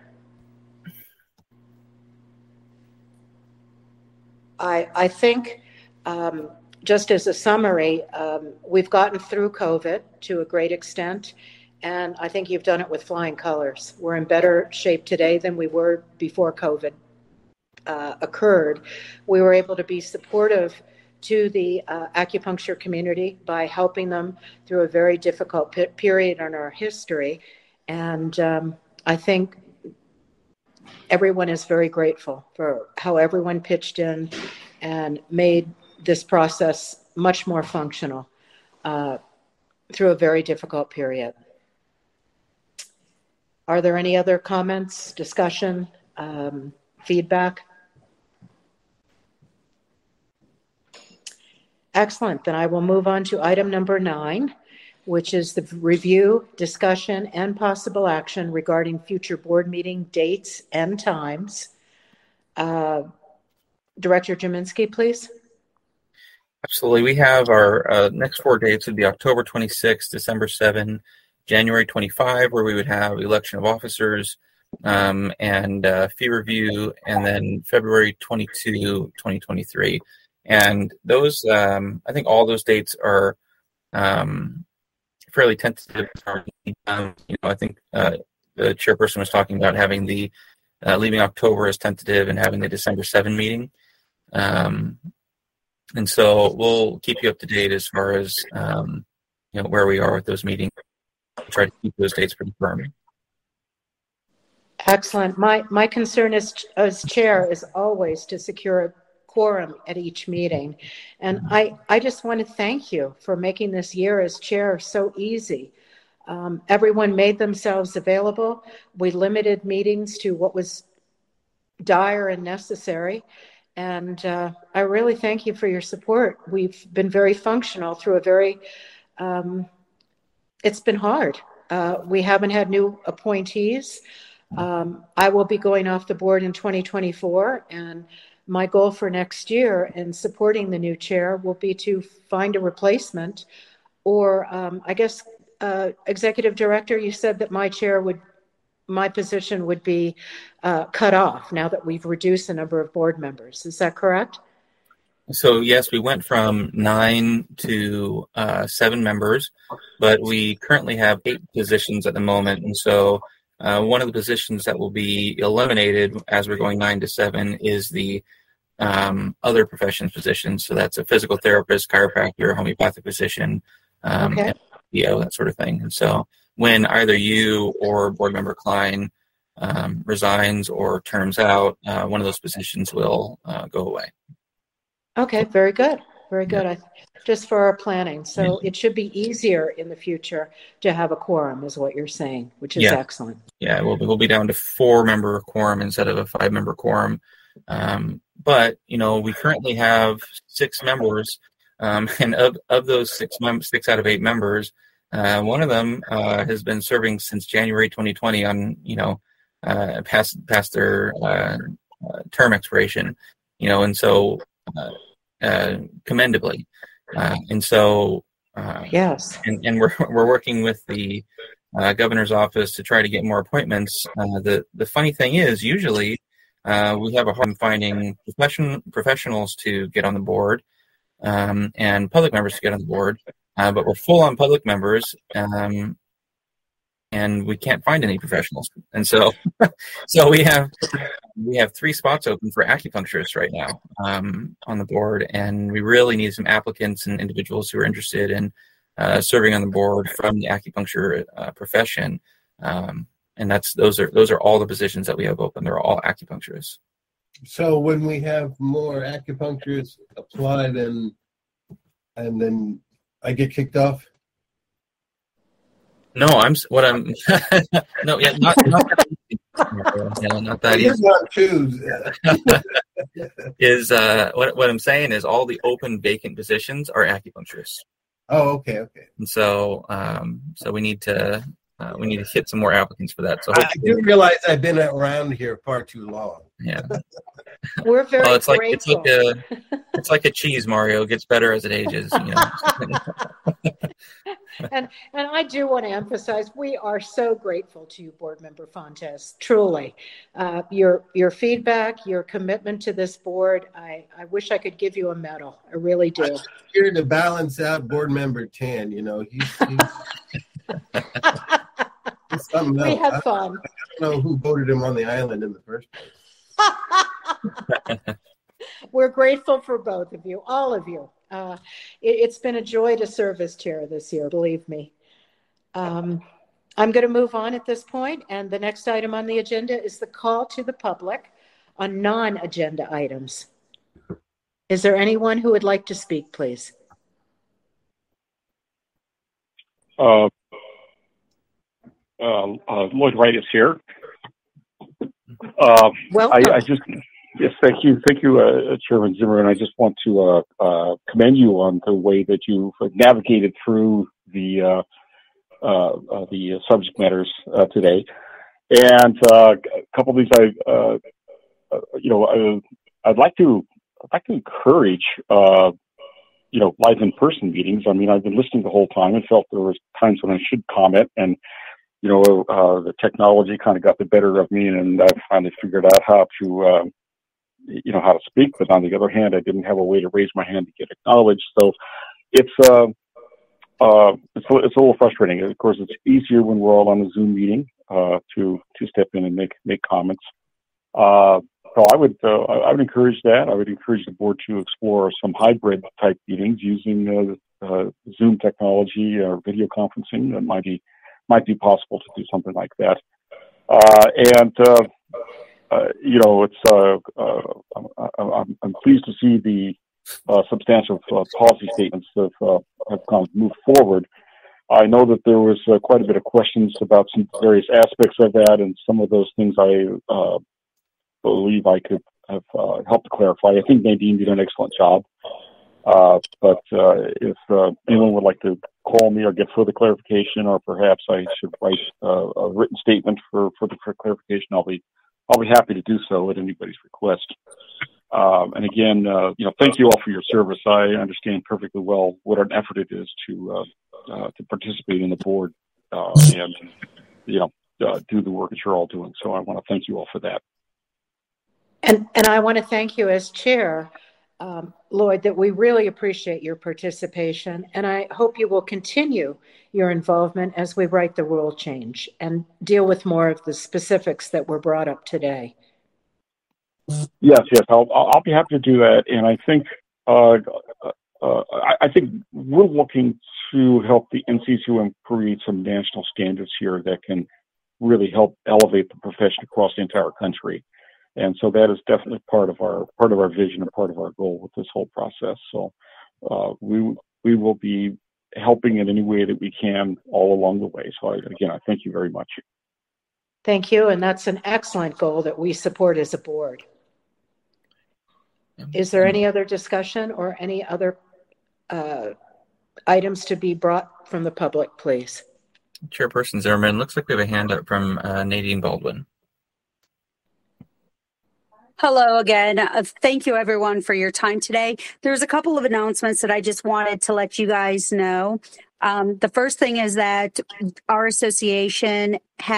I think, just as a summary, we've gotten through COVID to a great extent, and I think you've done it with flying colors. We're in better shape today than we were before COVID occurred. We were able to be supportive to the acupuncture community by helping them through a very difficult period in our history. And I think everyone is very grateful for how everyone pitched in and made this process much more functional through a very difficult period. Are there any other comments, discussion, feedback? Excellent. Then I will move on to item number 9, which is the review, discussion, and possible action regarding future board meeting dates and times. Director Jaminski, please. Absolutely. We have our next 4 dates would be October 26, December 7, January 25, where we would have election of officers and fee review, and then February 22, 2023. And those, I think all those dates are fairly tentative. I think the chairperson was talking about having the leaving October as tentative and having the December 7 meeting. And so we'll keep you up to date as far as where we are with those meetings. Try to keep those dates pretty firm. Excellent. My concern as chair is always to secure a quorum at each meeting. And I just want to thank you for making this year as chair so easy. Everyone made themselves available. We limited meetings to what was dire and necessary. And I really thank you for your support. We've been very functional through a very, it's been hard. We haven't had new appointees. I will be going off the board in 2024, and my goal for next year in supporting the new chair will be to find a replacement, or I guess, executive director, you said that my position would be cut off now that we've reduced the number of board members. Is that correct? So yes, we went from 9 to 7 members, but we currently have 8 positions at the moment. And so one of the positions that will be eliminated as we're going 9 to 7 is the other professions physicians. So that's a physical therapist, chiropractor, homeopathic physician, Okay. that sort of thing. And so when either you or board member Klein resigns or terms out, one of those positions will go away. Okay, very good. Very good. Just for our planning. So it should be easier in the future to have a quorum, is what you're saying, which is excellent. Yeah, we'll be down to 4-member quorum instead of a 5-member quorum. But, we currently have 6 members, and of those 6 out of 8 members, one of them has been serving since January 2020 on, past their term expiration, and so commendably. And so, yes, and we're working with the governor's office to try to get more appointments. The funny thing is, usually we have a hard time finding professionals to get on the board and public members to get on the board, but we're full on public members, and we can't find any professionals. And so, we have 3 spots open for acupuncturists right now on the board, and we really need some applicants and individuals who are interested in serving on the board from the acupuncture profession. And those are all the positions that we have open. They're all acupuncturists. So when we have more acupuncturists apply, and then I get kicked off. No, not that easy. Is what I'm saying is all the open vacant positions are acupuncturists. Oh, okay. And so we need to hit some more applicants for that. So I do realize I've been around here far too long. Yeah. We're very grateful. It's like a cheese, Mario. It gets better as it ages. And I do want to emphasize, we are so grateful to you, Board Member Fontes. Truly, your feedback, your commitment to this board. I wish I could give you a medal. I really do. I'm here to balance out Board Member Tan. He's something else. We had fun. I don't know who voted him on the island in the first place. We're grateful for both of you, all of you. It's been a joy to serve as chair this year, believe me. I'm going to move on at this point, and the next item on the agenda is the call to the public on non-agenda items. Is there anyone who would like to speak, please? Lloyd Wright is here. Welcome. Yes, thank you, Chairman Zimmerman. I just want to commend you on the way that you've navigated through the subject matters today. And a couple of these, I'd like to encourage live in-person meetings. I mean, I've been listening the whole time and felt there was times when I should comment, and the technology kind of got the better of me, and I finally figured out how to how to speak. But on the other hand, I didn't have a way to raise my hand to get acknowledged. So it's a little frustrating. Of course, it's easier when we're all on a Zoom meeting to step in and make comments. So I would encourage that. I would encourage the board to explore some hybrid type meetings using Zoom technology or video conferencing. That might be possible to do something like that. I'm pleased to see the substantial policy statements that have moved forward. I know that there was quite a bit of questions about some various aspects of that, and some of those things I believe I could have helped to clarify. I think Nadine did an excellent job. But if anyone would like to call me or get further clarification, or perhaps I should write a written statement for clarification, I'll be happy to do so at anybody's request. And again, thank you all for your service. I understand perfectly well what an effort it is to participate in the board and do the work that you're all doing. So I want to thank you all for that. And I want to thank you as chair, Lloyd, that we really appreciate your participation, and I hope you will continue your involvement as we write the rule change and deal with more of the specifics that were brought up today. Yes, I'll be happy to do that. And I think I think we're looking to help the NCCOM create some national standards here that can really help elevate the profession across the entire country. And so that is definitely part of our vision and part of our goal with this whole process. So we will be helping in any way that we can all along the way. So I thank you very much. Thank you, and that's an excellent goal that we support as a board. Is there any other discussion or any other items to be brought from the public, please? Chairperson Zimmerman, looks like we have a hand up from Nadine Baldwin. Hello again. Thank you, everyone, for your time today. There's a couple of announcements that I just wanted to let you guys know. The first thing is that our association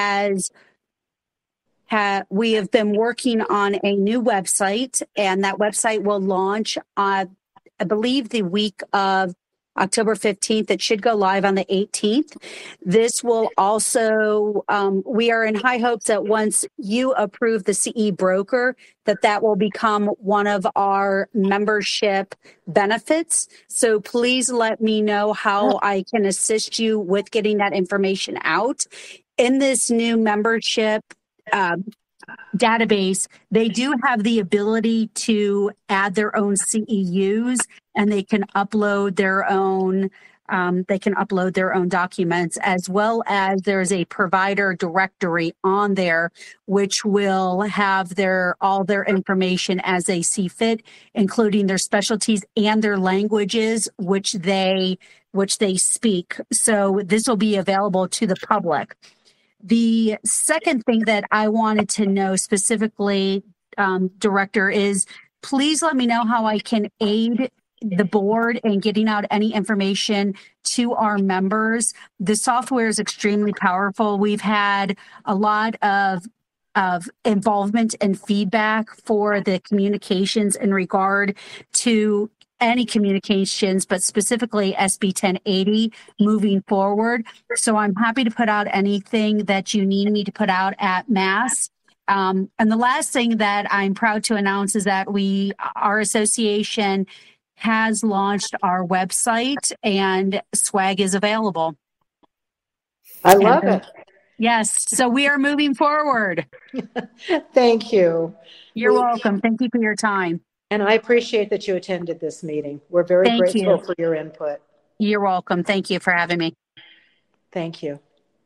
we have been working on a new website, and that website will launch I believe the week of October 15th. It should go live on the 18th. This will also, we are in high hopes that once you approve the CE broker, that will become one of our membership benefits. So please let me know how I can assist you with getting that information out. In this new membership database, they do have the ability to add their own CEUs, and they can upload their own documents, as well as there's a provider directory on there which will have all their information as they see fit, including their specialties and their languages which they speak. So this will be available to the public. The second thing that I wanted to know specifically, Director, is please let me know how I can aid the board in getting out any information to our members. The software is extremely powerful. We've had a lot of involvement and feedback for the communications in regard to any communications, but specifically SB 1080 moving forward. So I'm happy to put out anything that you need me to put out at Mass. And the last thing that I'm proud to announce is that our association has launched our website, and swag is available. I love it. Yes. So we are moving forward. Thank you. You're welcome. Thank you for your time. And I appreciate that you attended this meeting. We're very grateful for your input. You're welcome. Thank you for having me. Thank you.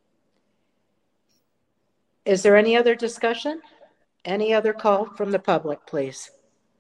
Is there any other discussion? Any other call from the public, please?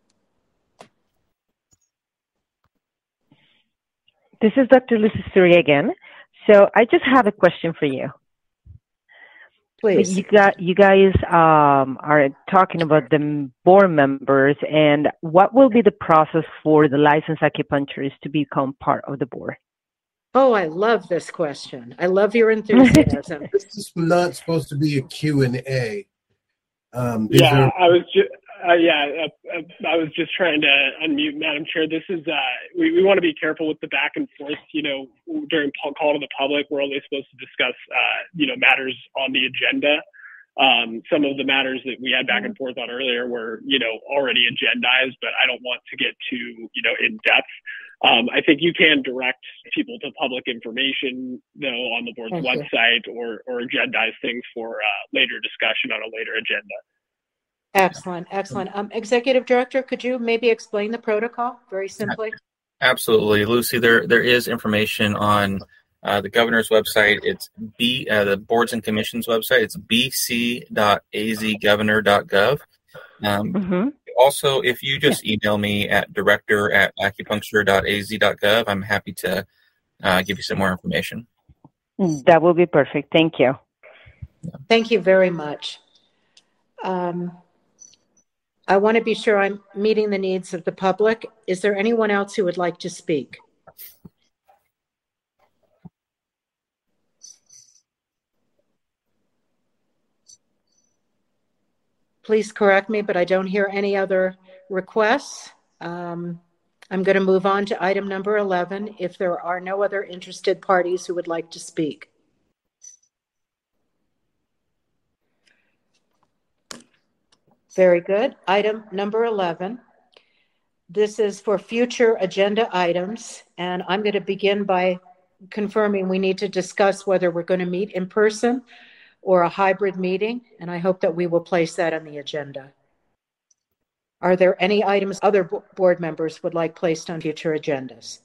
This is Dr. Lucy Suri again. So I just have a question for you. Please. You guys are talking about the board members, and what will be the process for the licensed acupuncturists to become part of the board? Oh, I love this question. I love your enthusiasm. This is not supposed to be a Q&A. I was just trying to unmute, Madam Chair. This is we want to be careful with the back and forth. During call to the public, we're only supposed to discuss matters on the agenda. Some of the matters that we had back and forth on earlier were already agendized, but I don't want to get too in depth. I think you can direct people to public information though on the board's website or agendize things for later discussion on a later agenda. Excellent. Executive Director, could you maybe explain the protocol very simply? Absolutely, Lucy. There is information on the governor's website. It's the boards and commissions website. It's bc.azgovernor.gov. Also, if you just email me at director@acupuncture.az.gov, I'm happy to give you some more information. That will be perfect. Thank you. Thank you very much. I want to be sure I'm meeting the needs of the public. Is there anyone else who would like to speak? Please correct me, but I don't hear any other requests. I'm going to move on to item number 11 if there are no other interested parties who would like to speak. Very good. Item number 11. This is for future agenda items, and I'm going to begin by confirming we need to discuss whether we're going to meet in person or a hybrid meeting, and I hope that we will place that on the agenda. Are there any items other board members would like placed on future agendas?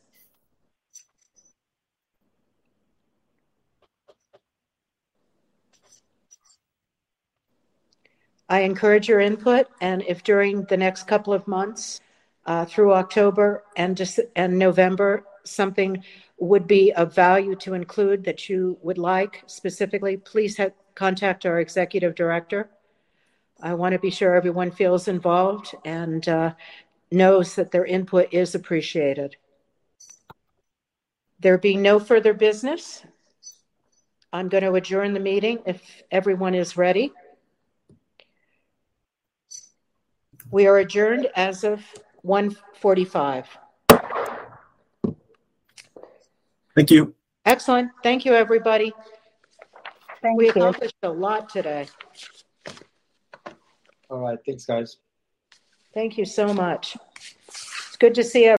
I encourage your input, and if during the next couple of months through October and November, something would be of value to include that you would like specifically, please contact our executive director. I want to be sure everyone feels involved and knows that their input is appreciated. There being no further business, I'm going to adjourn the meeting if everyone is ready. We are adjourned as of 1:45. Thank you. Excellent. Thank you, everybody. We you. accomplished a lot today. All right. Thanks, guys. Thank you so much. It's good to see everyone.